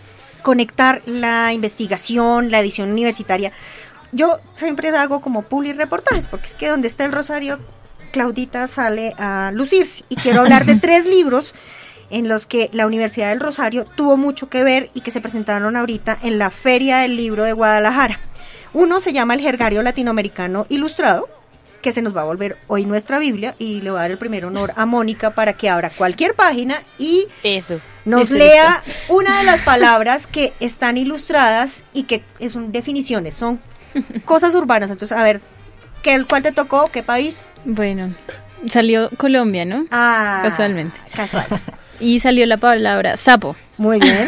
conectar la investigación, la edición universitaria, yo siempre hago como public reportajes, porque es que donde está el Rosario, Claudita sale a lucirse, y quiero hablar de tres libros en los que la Universidad del Rosario tuvo mucho que ver y que se presentaron ahorita en la Feria del Libro de Guadalajara. Uno se llama el Jergario Latinoamericano Ilustrado, que se nos va a volver hoy nuestra Biblia, y le voy a dar el primer honor a Mónica para que abra cualquier página y Eso. nos Eso, lea eso. Una de las palabras que están ilustradas y que son definiciones, son cosas urbanas. Entonces, a ver, ¿qué, ¿cuál te tocó? ¿Qué país? Bueno, salió Colombia, ¿no? Ah, casualmente. Casual. Y salió la palabra sapo. Muy bien.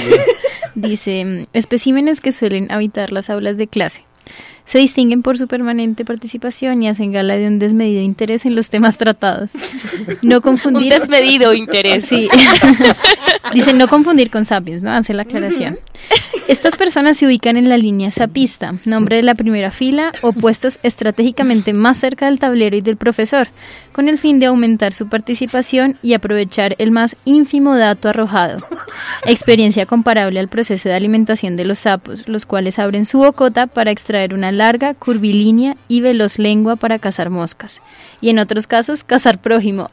Dice, especímenes que suelen habitar las aulas de clase. Se distinguen por su permanente participación y hacen gala de un desmedido interés en los temas tratados. No confundir... Un desmedido interés. Sí. Dicen no confundir con sapiens, ¿no? Hace la aclaración. Estas personas se ubican en la línea sapista, nombre de la primera fila, o puestos estratégicamente más cerca del tablero y del profesor, con el fin de aumentar su participación y aprovechar el más ínfimo dato arrojado. Experiencia comparable al proceso de alimentación de los sapos, los cuales abren su bocota para extraer una larga, curvilínea y veloz lengua para cazar moscas. Y en otros casos, cazar prójimo.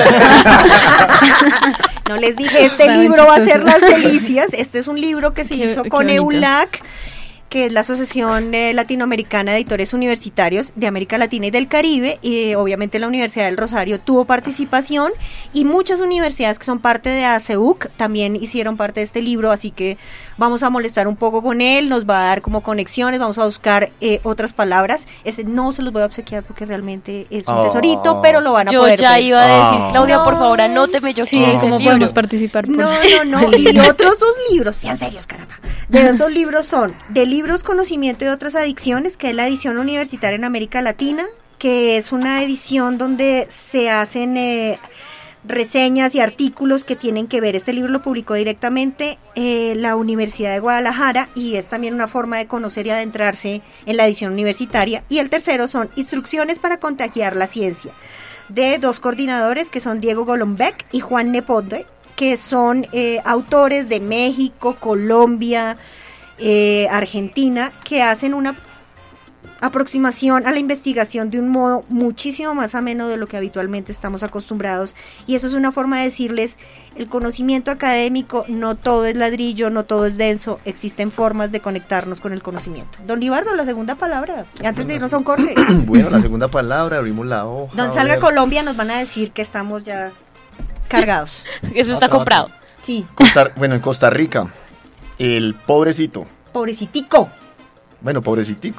No les dije, este Está libro va a ser las delicias. Este es un libro que se qué, hizo con EULAC, que es la Asociación eh, Latinoamericana de Editores Universitarios de América Latina y del Caribe, y eh, obviamente la Universidad del Rosario tuvo participación, y muchas universidades que son parte de A C U C también hicieron parte de este libro, así que vamos a molestar un poco con él, nos va a dar como conexiones, vamos a buscar eh, otras palabras. Ese no se los voy a obsequiar porque realmente es un oh. tesorito, pero lo van a yo poder ya ver. iba a decir, oh. Claudia, no. por favor, anóteme yo. Sí, ¿cómo podemos participar? Por no, no, no, y otros dos libros, sean serios, caramba. De esos libros son de libros Conocimiento y otras adicciones, que es la edición universitaria en América Latina, que es una edición donde se hacen eh, reseñas y artículos que tienen que ver. Este libro lo publicó directamente eh, la Universidad de Guadalajara, y es también una forma de conocer y adentrarse en la edición universitaria. Y el tercero son Instrucciones para contagiar la ciencia, de dos coordinadores que son Diego Golombek y Juan Nepodde, que son eh, autores de México, Colombia, eh, Argentina, que hacen una aproximación a la investigación de un modo muchísimo más ameno de lo que habitualmente estamos acostumbrados, y eso es una forma de decirles: el conocimiento académico no todo es ladrillo, no todo es denso, existen formas de conectarnos con el conocimiento. Don Libardo, la segunda palabra, antes de irnos a un corte. Bueno, la segunda palabra, abrimos la hoja. Don Salga Colombia, nos van a decir que estamos ya cargados. Eso está comprado. Sí. Costa, bueno, en Costa Rica, el pobrecito. Pobrecitico. Bueno, pobrecitico.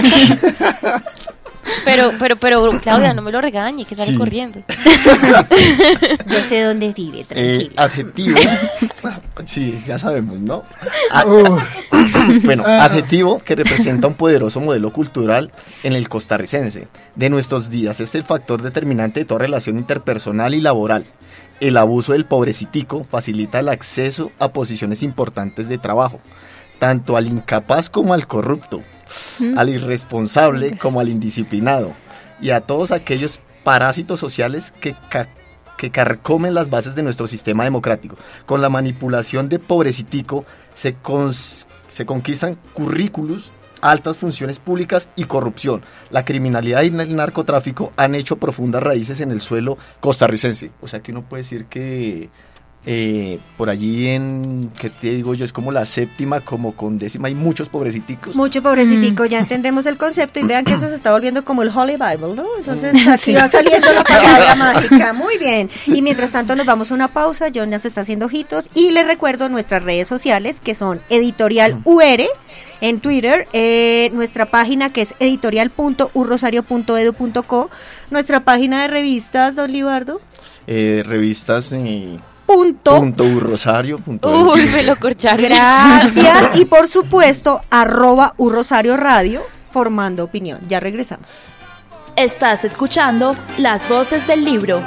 Pero, pero, pero, Claudia, no me lo regañe, que sale Sí. corriendo. Yo sé dónde vive, tranquilo. Eh, adjetivo. Sí, ya sabemos, ¿no? A- bueno, adjetivo que representa un poderoso modelo cultural en el costarricense de nuestros días. Es el factor determinante de toda relación interpersonal y laboral. El abuso del pobrecitico facilita el acceso a posiciones importantes de trabajo, tanto al incapaz como al corrupto, Mm. al irresponsable como al indisciplinado, y a todos aquellos parásitos sociales que, ca- que carcomen las bases de nuestro sistema democrático. Con la manipulación de pobrecitico se, cons- se conquistan currículos, altas funciones públicas y corrupción. La criminalidad y el narcotráfico han hecho profundas raíces en el suelo costarricense. O sea que uno puede decir que eh, por allí en, ¿qué te digo yo? Es como la séptima, como con décima, hay muchos pobreciticos. Mucho pobrecitico, ya entendemos el concepto, y vean que eso se está volviendo como el Holy Bible, ¿no? Entonces aquí Sí. va saliendo la palabra mágica, muy bien. Y mientras tanto nos vamos a una pausa, John nos está haciendo ojitos, y les recuerdo nuestras redes sociales, que son Editorial U R en Twitter, eh, nuestra página que es editorial punto u rosario punto edu punto co, nuestra página de revistas, don Libardo. Eh, revistas eh, Punto. punto urrosario punto Uy, edu. me lo corcharon. Gracias. Y por supuesto, arroba U Rosario Radio, formando opinión. Ya regresamos. Estás escuchando Las Voces del Libro.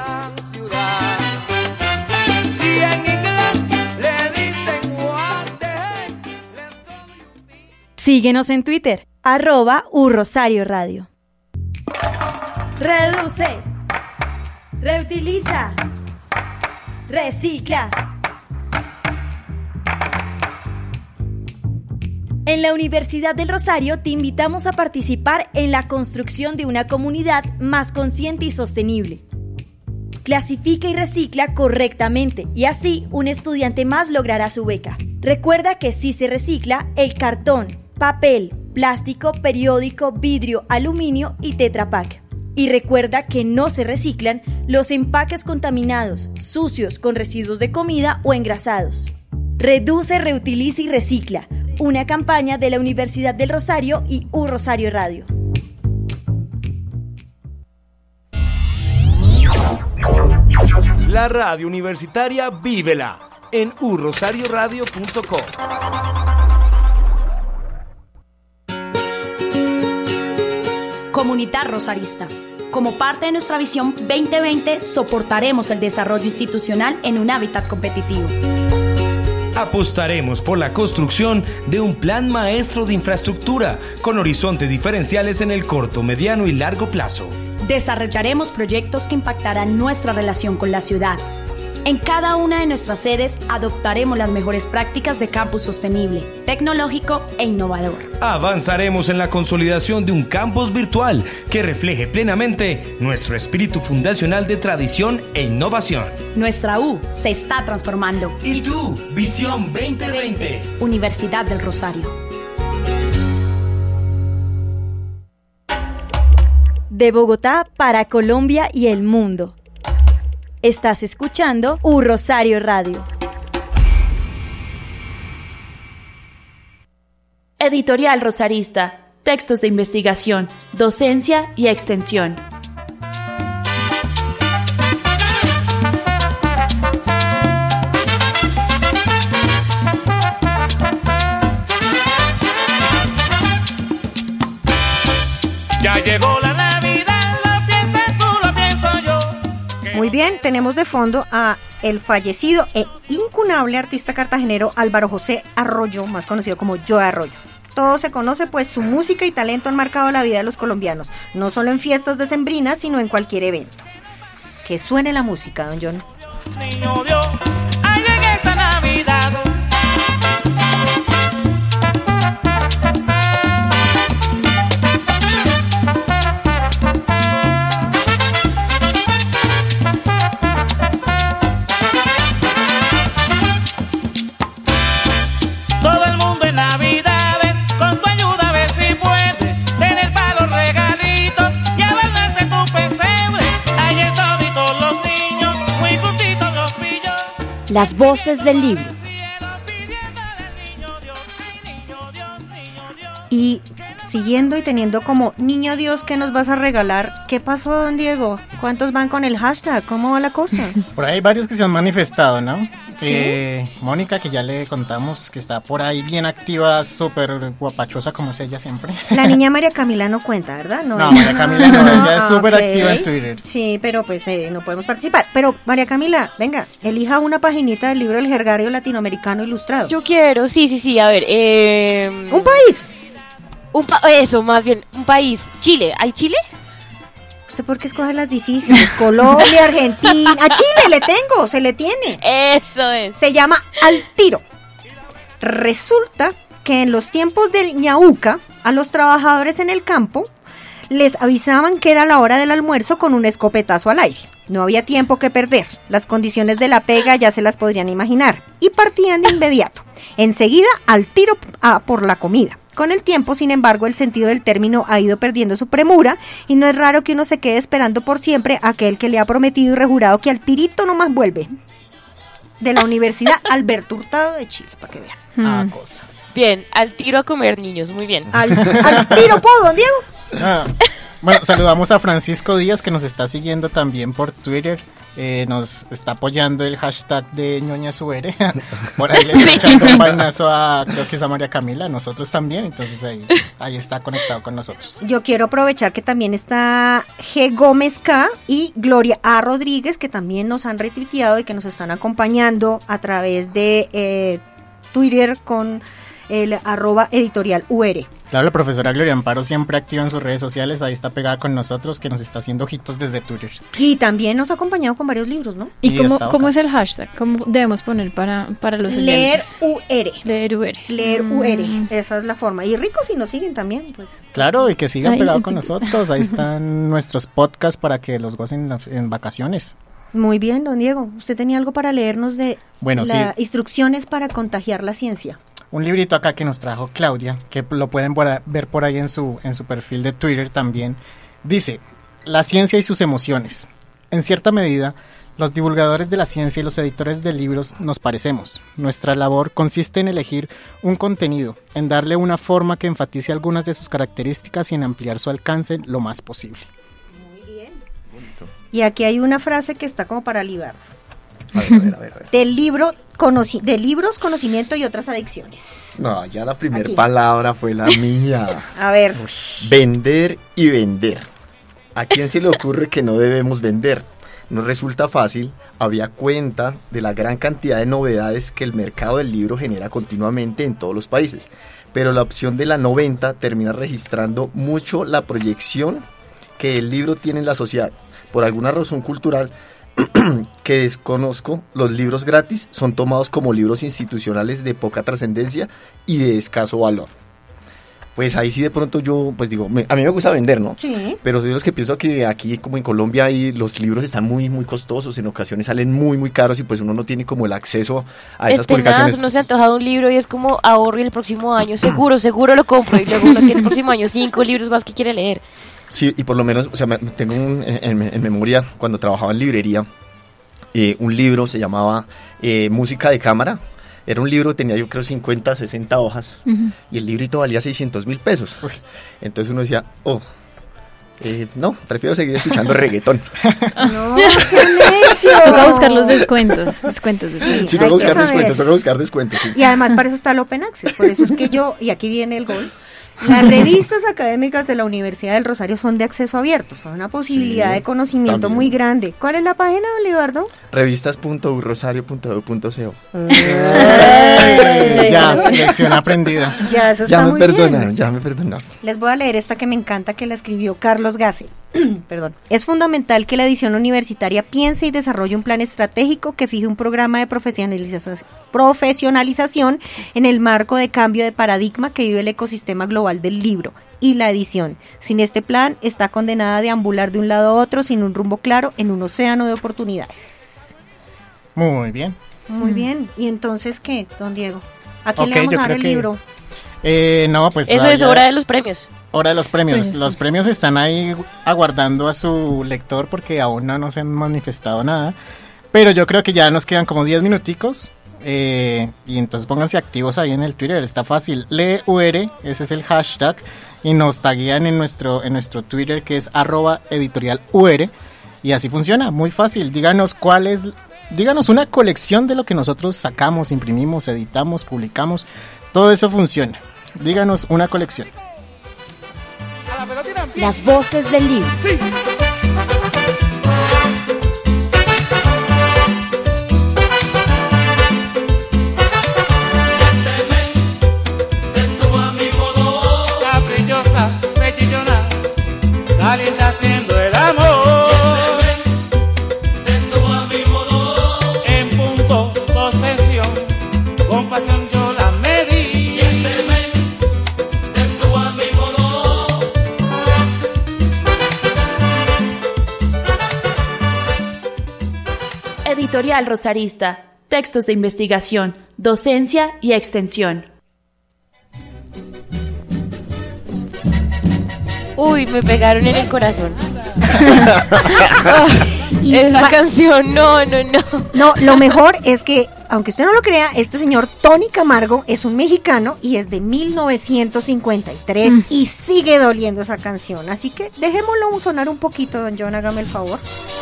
Si en inglés le dicen what the heck. Síguenos en Twitter, arroba U Rosario Radio. Reduce, reutiliza, recicla. En la Universidad del Rosario te invitamos a participar en la construcción de una comunidad más consciente y sostenible. Clasifica y recicla correctamente, y así un estudiante más logrará su beca. Recuerda que si se recicla el cartón, papel, plástico, periódico, vidrio, aluminio y Tetra Pak. Y recuerda que no se reciclan los empaques contaminados, sucios, con residuos de comida o engrasados. Reduce, reutiliza y recicla. Una campaña de la Universidad del Rosario y U Rosario Radio. La radio universitaria vívela en u rosario radio punto com. Comunidad Rosarista. Como parte de nuestra visión veinte veinte, soportaremos el desarrollo institucional en un hábitat competitivo. Apostaremos por la construcción de un plan maestro de infraestructura con horizontes diferenciales en el corto, mediano y largo plazo. Desarrollaremos proyectos que impactarán nuestra relación con la ciudad. En cada una de nuestras sedes adoptaremos las mejores prácticas de campus sostenible, tecnológico e innovador. Avanzaremos en la consolidación de un campus virtual que refleje plenamente nuestro espíritu fundacional de tradición e innovación. Nuestra U se está transformando. ¿Y tú? Visión veinte veinte. Universidad del Rosario. De Bogotá para Colombia y el mundo. Estás escuchando U Rosario Radio. Editorial Rosarista. Textos de investigación, docencia y extensión. Ya llegó la Navidad, lo piensas tú, lo pienso yo. Muy bien, tenemos de fondo a el fallecido e incunable artista cartagenero Álvaro José Arroyo, más conocido como Joe Arroyo. Todo se conoce, pues su música y talento han marcado la vida de los colombianos, no solo en fiestas decembrinas, sino en cualquier evento. Que suene la música, don John. Niño Dios, ay, en esta Navidad. Las voces del libro. Y siguiendo y teniendo como niño Dios, ¿qué nos vas a regalar? ¿Qué pasó, don Diego? ¿Cuántos van con el hashtag? ¿Cómo va la cosa? Por ahí hay varios que se han manifestado, ¿no? ¿Sí? Eh, Mónica, que ya le contamos que está por ahí bien activa, súper guapachosa como es ella siempre. La niña María Camila no cuenta, ¿verdad? No, María Camila no, ella es súper ok. activa en Twitter. Sí, pero pues eh, no podemos participar. Pero María Camila, venga, elija una paginita del libro del Jergario Latinoamericano Ilustrado. Yo quiero, sí, sí, sí, a ver. Eh, ¡Un país! Un pa eso, más bien, un país. Chile, ¿hay Chile? ¿Usted por qué escoge las difíciles? Colombia, Argentina. A Chile le tengo, se le tiene. Eso es. Se llama Al Tiro. Resulta que en los tiempos del ñauca, a los trabajadores en el campo les avisaban que era la hora del almuerzo con un escopetazo al aire. No había tiempo que perder. Las condiciones de la pega ya se las podrían imaginar. Y partían de inmediato. Enseguida al tiro a por la comida. Con el tiempo, sin embargo, el sentido del término ha ido perdiendo su premura y no es raro que uno se quede esperando por siempre a aquel que le ha prometido y rejurado que al tirito nomás vuelve. De la Universidad Alberto Hurtado de Chile, para que vean. Ah, cosas. Bien, al tiro a comer, niños, muy bien. Al, al tiro, ¿puedo, don Diego? Ah, bueno, saludamos a Francisco Díaz, que nos está siguiendo también por Twitter. Eh, nos está apoyando el hashtag de Ñoña Suere. Por ahí le está echando un vainazo a, creo que es a María Camila, nosotros también, entonces ahí, ahí está conectado con nosotros. Yo quiero aprovechar que también está G. Gómez K. y Gloria A. Rodríguez, que también nos han retuiteado y que nos están acompañando a través de eh, Twitter con el arroba editorial U R. Claro, la profesora Gloria Amparo siempre activa en sus redes sociales, ahí está pegada con nosotros, que nos está haciendo ojitos desde Twitter. Y también nos ha acompañado con varios libros, ¿no? ¿Y Y cómo, está cómo acá. es el hashtag? ¿Cómo debemos poner para, para los Leer oyentes? U R. Leer U R. Leer Mm. U R. Esa es la forma. Y ricos si nos siguen también, pues. Claro, y que sigan Ay, pegados con enti- nosotros, ahí están nuestros podcasts para que los gocen en, la- en vacaciones. Muy bien, don Diego. Usted tenía algo para leernos de Bueno, la- sí. instrucciones para contagiar la ciencia. Un librito acá que nos trajo Claudia, que lo pueden por- ver por ahí en su, en su perfil de Twitter también. Dice, la ciencia y sus emociones. En cierta medida, los divulgadores de la ciencia y los editores de libros nos parecemos. Nuestra labor consiste en elegir un contenido, en darle una forma que enfatice algunas de sus características y en ampliar su alcance lo más posible. Y aquí hay una frase que está como para libar. A ver, a ver, a ver. a ver. Del libro, conoci- de libros, conocimiento y otras adicciones. No, ya la primera Aquí. palabra fue la mía. A ver. Vender y vender. ¿A quién se le ocurre que no debemos vender? Nos resulta fácil, había cuenta de la gran cantidad de novedades que el mercado del libro genera continuamente en todos los países. Pero la opción de la no venta termina registrando mucho la proyección que el libro tiene en la sociedad. Por alguna razón cultural que desconozco, los libros gratis son tomados como libros institucionales de poca trascendencia y de escaso valor. Pues ahí sí de pronto yo, pues digo, me- a mí me gusta vender, ¿no? Sí. Pero soy de los que pienso que aquí como en Colombia ahí los libros están muy muy costosos, en ocasiones salen muy muy caros y pues uno no tiene como el acceso a esas Es tenaz, publicaciones. uno se ha antojado un libro y es como ahorro y el próximo año, seguro, seguro lo compro y luego uno tiene el próximo año cinco libros más que quiere leer. Sí, y por lo menos, o sea, me- tengo un- en, en- en memoria cuando trabajaba en librería, eh, un libro se llamaba eh, Música de Cámara. Era un libro, tenía yo creo cincuenta, sesenta hojas Ujú. y el librito valía seiscientos mil pesos. Uy, entonces uno decía, oh, eh, no, prefiero seguir escuchando reggaetón. No, qué necio. Toca buscar los descuentos. Descuentos, descuentos. Sí, hay toca que buscar saber. descuentos, toca buscar descuentos, sí. Y además para eso está el Open Access, por eso es que yo, y aquí viene el gol, las revistas académicas de la Universidad del Rosario son de acceso abierto, son una posibilidad Sí, de conocimiento también. muy grande. ¿Cuál es la página, Olivardo? revistas punto u rosario punto e d u punto c o. Ya, lección aprendida. Ya, eso está Ya me muy perdonaron, bien. ya me perdonaron. Les voy a leer esta que me encanta, que la escribió Carlos Gase. Perdón. Es fundamental que la edición universitaria piense y desarrolle un plan estratégico que fije un programa de profesionalización, profesionalización en el marco de cambio de paradigma que vive el ecosistema global del libro y la edición. Sin este plan, está condenada a deambular de un lado a otro sin un rumbo claro en un océano de oportunidades. Muy bien. Muy bien. ¿Y entonces qué, don Diego? ¿A quién Ok, le vamos yo a dar creo el que- libro? Eh, no, pues Eso ah, es ya- hora de los premios. hora de los premios. Pues, Los sí. premios están ahí aguardando a su lector porque aún no nos han manifestado nada. Pero yo creo que ya nos quedan como diez minuticos. Eh, y entonces pónganse activos ahí en el Twitter, está fácil. Lee U R, ese es el hashtag. Y nos taguean en nuestro, en nuestro Twitter, que es arroba editorial U R. Y así funciona, muy fácil. Díganos cuál es, díganos una colección de lo que nosotros sacamos, imprimimos, editamos, publicamos. Todo eso funciona. Díganos una colección. Las voces del libro. Sí. Caprichosa, pechillona, caliente haciendo el amor. En punto, posesión, con pasión yo la medí. Editorial Rosarista, textos de investigación, docencia y extensión. Uy, me pegaron en el corazón. Oh, esa canción, no, no, no. No, lo mejor es que, aunque usted no lo crea, este señor Tony Camargo es un mexicano y es de mil novecientos cincuenta y tres mm. y sigue doliendo esa canción. Así que dejémoslo sonar un poquito, don John, hágame el favor.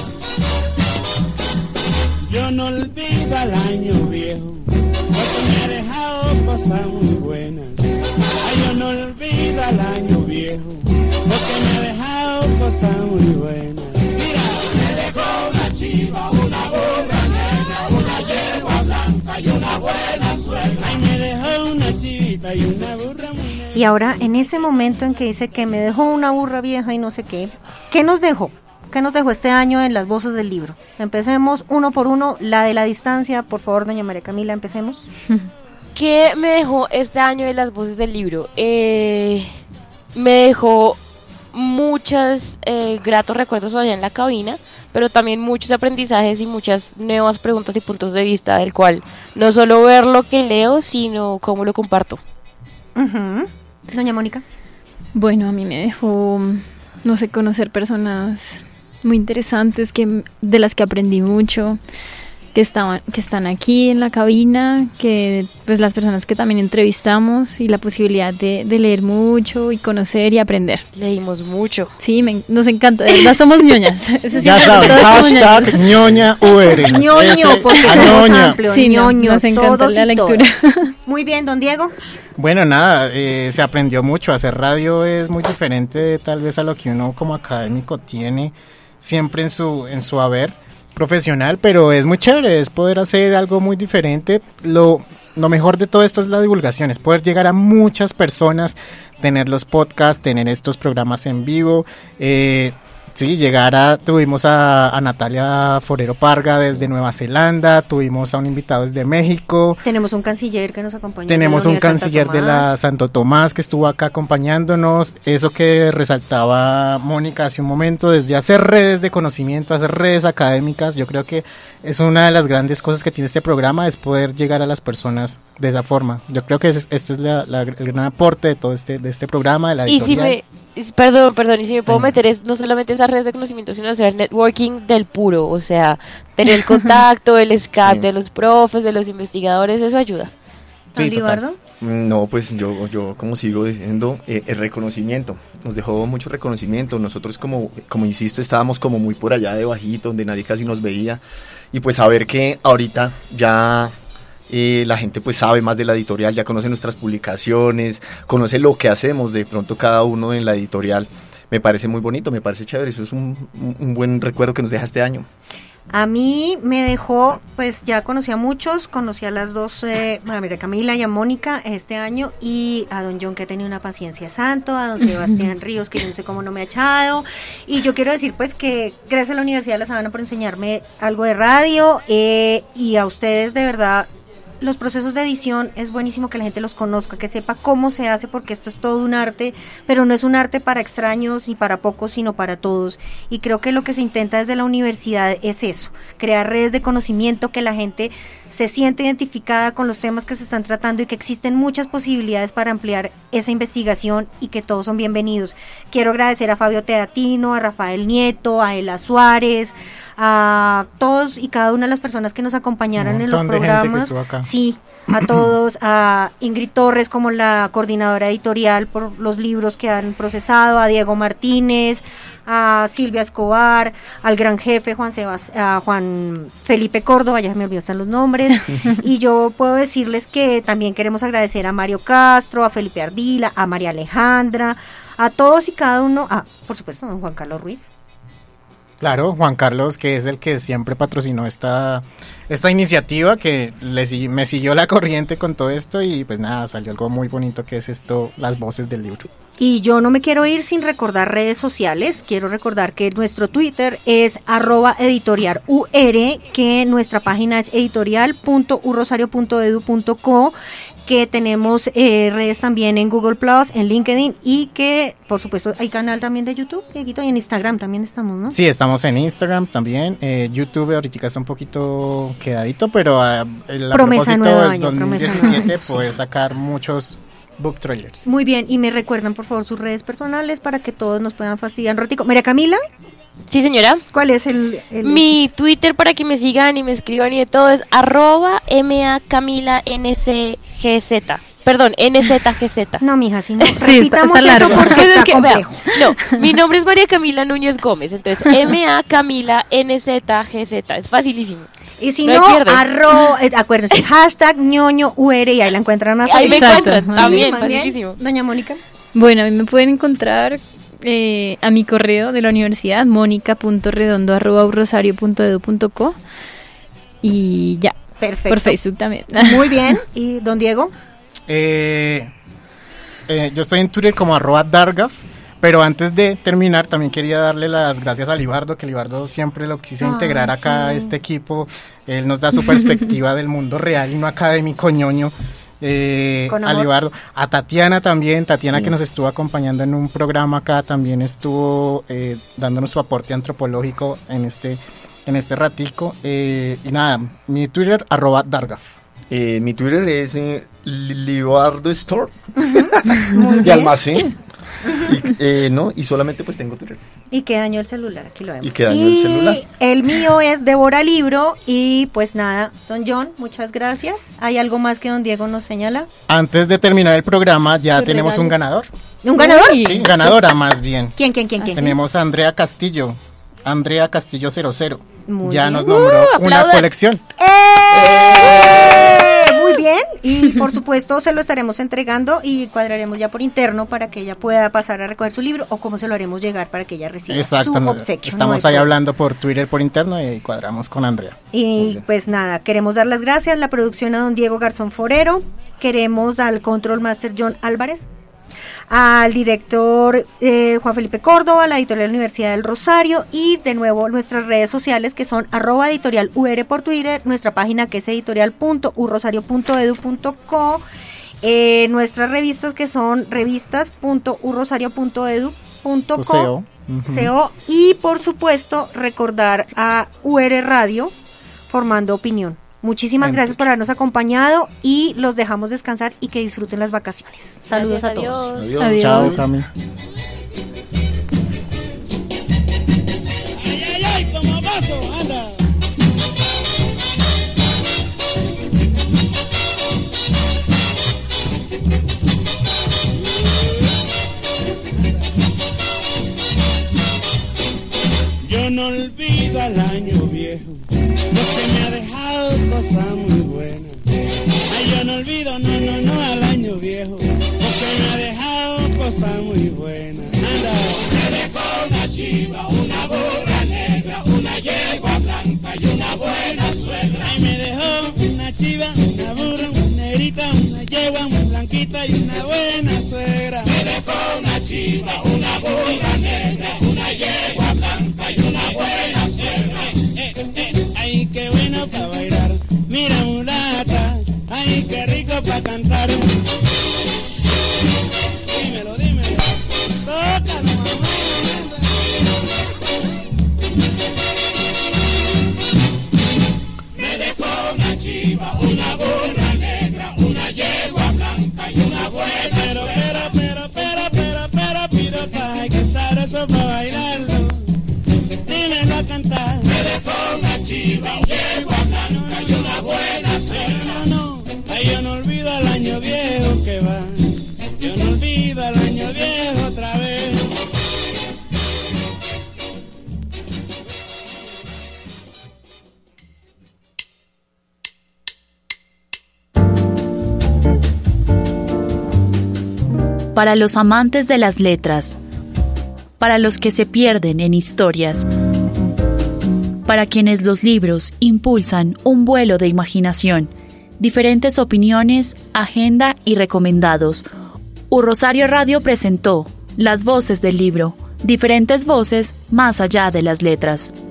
Yo no olvido al año viejo, porque me ha dejado cosas muy buenas. Ay, yo no olvido al año viejo, porque me ha dejado cosas muy buenas. Mira, me dejó una chiva, una burra negra, una yegua blanca y una buena suegra. Ay, me dejó una chivita y una burra muy negra. Y ahora, en ese momento en que dice que me dejó una burra vieja y no sé qué, ¿qué nos dejó? ¿Qué nos dejó este año en las voces del libro? Empecemos uno por uno, la de la distancia, por favor, doña María Camila, empecemos. ¿Qué me dejó este año de las voces del libro? Eh, me dejó muchos eh, gratos recuerdos allá en la cabina, pero también muchos aprendizajes y muchas nuevas preguntas y puntos de vista, del cual no solo ver lo que leo, sino cómo lo comparto. Uh-huh. Doña Mónica. Bueno, a mí me dejó, no sé, conocer personas muy interesantes, que de las que aprendí mucho, que estaban, que están aquí en la cabina, que pues las personas que también entrevistamos, y la posibilidad de, de leer mucho y conocer y aprender. Leímos mucho. Sí, me, nos encanta, de verdad somos ñoñas. Eso ya saben, hashtag ñoña U R. Ñoño, porque somos amplio, sí, ñoño, nos encanta la lectura. Muy bien, don Diego. Bueno, nada, eh, se aprendió mucho. Hacer radio es muy diferente tal vez a lo que uno como académico tiene siempre en su en su haber profesional, pero es muy chévere, es poder hacer algo muy diferente. Lo, lo mejor de todo esto es la divulgación, es poder llegar a muchas personas, tener los podcasts, tener estos programas en vivo, eh, sí, llegar a, tuvimos a, a Natalia Forero Parga desde Nueva Zelanda, tuvimos a un invitado desde México. Tenemos un canciller que nos acompañó. Tenemos un canciller de la Santo Tomás que estuvo acá acompañándonos. Eso que resaltaba Mónica hace un momento, desde hacer redes de conocimiento, hacer redes académicas, yo creo que es una de las grandes cosas que tiene este programa, es poder llegar a las personas de esa forma. Yo creo que este es la, la, el gran aporte de todo este, de este programa, de la editorial. Y si me... Perdón, perdón, y si me puedo sí. meter es no solamente esas redes de conocimiento, sino hacer networking del puro, o sea, tener el contacto, el Skype sí. de los profes, de los investigadores, eso ayuda. Sí, total. No, pues yo, yo como sigo diciendo, eh, el reconocimiento, nos dejó mucho reconocimiento, nosotros como, como insisto, estábamos como muy por allá de bajito, donde nadie casi nos veía, y pues saber que ahorita ya... Eh, la gente pues sabe más de la editorial, ya conoce nuestras publicaciones, conoce lo que hacemos de pronto cada uno en la editorial, me parece muy bonito, me parece chévere, eso es un, un buen recuerdo que nos deja este año. A mí me dejó, pues ya conocí a muchos, conocí a las dos, eh, a María Camila y a Mónica este año, y a don John, que tenía una paciencia santo, a don Sebastián Ríos, que yo no sé cómo no me ha echado, y yo quiero decir pues que gracias a la Universidad de La Sabana por enseñarme algo de radio, eh, y a ustedes de verdad. Los procesos de edición es buenísimo que la gente los conozca, que sepa cómo se hace, porque esto es todo un arte, pero no es un arte para extraños y para pocos, sino para todos. Y creo que lo que se intenta desde la universidad es eso, crear redes de conocimiento, que la gente se siente identificada con los temas que se están tratando y que existen muchas posibilidades para ampliar esa investigación y que todos son bienvenidos. Quiero agradecer a Fabio Teatino, a Rafael Nieto, a Ela Suárez, a todos y cada una de las personas que nos acompañaron en los programas. Sí, a todos, a Ingrid Torres como la coordinadora editorial por los libros que han procesado, a Diego Martínez, a Silvia Escobar, al gran jefe Juan Sebas, a Juan Felipe Córdoba, ya me olvidó están los nombres, y yo puedo decirles que también queremos agradecer a Mario Castro, a Felipe Ardila, a María Alejandra, a todos y cada uno, a, por supuesto, a don Juan Carlos Ruiz. Claro, Juan Carlos, que es el que siempre patrocinó esta, esta iniciativa, que le, me siguió la corriente con todo esto y pues nada, salió algo muy bonito que es esto, las voces del libro. Y yo no me quiero ir sin recordar redes sociales, quiero recordar que nuestro Twitter es arroba editorial U R, que nuestra página es editorial punto u rosario punto edu punto co, que tenemos eh, redes también en Google Plus, en LinkedIn y que, por supuesto, hay canal también de YouTube, y en Instagram también estamos, ¿no? Sí, estamos en Instagram también, eh, YouTube ahorita está un poquito quedadito, pero uh, el promesa propósito es año, dos mil diecisiete poder sí. sacar muchos book trailers. Muy bien, y me recuerdan por favor sus redes personales para que todos nos puedan fastidiar un ratico. María Camila. Sí, señora. ¿Cuál es el, el...? Mi Twitter para que me sigan y me escriban y de todo es arroba ma camila ncgz. Perdón, nzgz. No, mija, si no, sí, repitamos está, está eso porque es está que, complejo. Vea, no, mi nombre es María Camila Núñez Gómez, entonces ma camila nzgz, es facilísimo. Y si no, no arro, eh, acuérdense, hashtag ñoño ur y ahí la encuentran más fácil. Ahí me Exacto. encuentran, también, facilísimo. Doña Mónica. Bueno, a mí me pueden encontrar eh, a mi correo de la universidad, mónica punto redondo arroba u rosario punto edu punto co y ya. Perfecto. Por Facebook también. Muy bien. ¿Y don Diego? Eh, eh, yo estoy en Twitter como arroba dargaf, pero antes de terminar también quería darle las gracias a Libardo, que Libardo siempre lo quise ah, integrar acá a sí. este equipo. Él nos da su perspectiva del mundo real y no académico ñoño. Eh, a Libardo, a Tatiana también, Tatiana sí. que nos estuvo acompañando en un programa acá, también estuvo eh, dándonos su aporte antropológico en este en este ratico, eh, y nada, mi Twitter, arroba Dargaf. Eh, mi Twitter es eh, Libardo Store, de almacén, y, eh, no, y solamente pues tengo Twitter. Y qué dañó el celular, aquí lo vemos. Y qué dañó el celular. El mío es Devora Libro, y pues nada, don John, muchas gracias. ¿Hay algo más que don Diego nos señala? Antes de terminar el programa, ya tenemos regalos? un ganador. ¿Un ganador? Sí, ganadora más bien. ¿Quién, quién, quién, quién? Tenemos a Andrea Castillo. Andrea Castillo cero cero. Muy ya bien. nos nombró uh, una aplaudan. colección. ¡Eh! Muy bien, y por supuesto se lo estaremos entregando y cuadraremos ya por interno para que ella pueda pasar a recoger su libro o cómo se lo haremos llegar para que ella reciba Exacto, su no, obsequio. Estamos no ahí hay hablando por Twitter, por interno y cuadramos con Andrea. Y pues nada, queremos dar las gracias, la producción a don Diego Garzón Forero, queremos al Control Master John Álvarez, al director eh, Juan Felipe Córdoba, a la editorial de la Universidad del Rosario y de nuevo nuestras redes sociales que son arroba editorial ur por Twitter, nuestra página que es editorial punto u rosario punto edu punto co, eh, nuestras revistas que son revistas punto u rosario punto edu punto co, uh-huh. y por supuesto recordar a U R Radio Formando Opinión. Muchísimas Entonces. gracias por habernos acompañado y los dejamos descansar y que disfruten las vacaciones. Saludos gracias, a todos. Adiós. Adiós. Chao, Cami. Ay, ay, ay, como vaso, anda. Yo no olvido al año viejo, porque me ha dejado cosas muy buenas. Ay, yo no olvido, no, no, no, al año viejo, porque me ha dejado cosas muy buenas. Anda. Me dejó una chiva, una burra negra, una yegua blanca y una buena suegra. Ay, me dejó una chiva, una burra, una negrita, una yegua muy blanquita y una buena suegra. Me dejó una chiva, una burra negra, una yegua blanca y una buena suegra. Eh, eh, eh, ay, qué bueno para bailar. Mira, mulata, ay, qué rico para cantar. Dímelo, dímelo. Tócalo, mamá. Me dejó una chiva. olvido al año viejo que va, yo no olvido al año viejo otra vez. Para los amantes de las letras, para los que se pierden en historias, para quienes los libros impulsan un vuelo de imaginación, diferentes opiniones, agenda y recomendados. U Rosario Radio presentó Las voces del libro, diferentes voces más allá de las letras.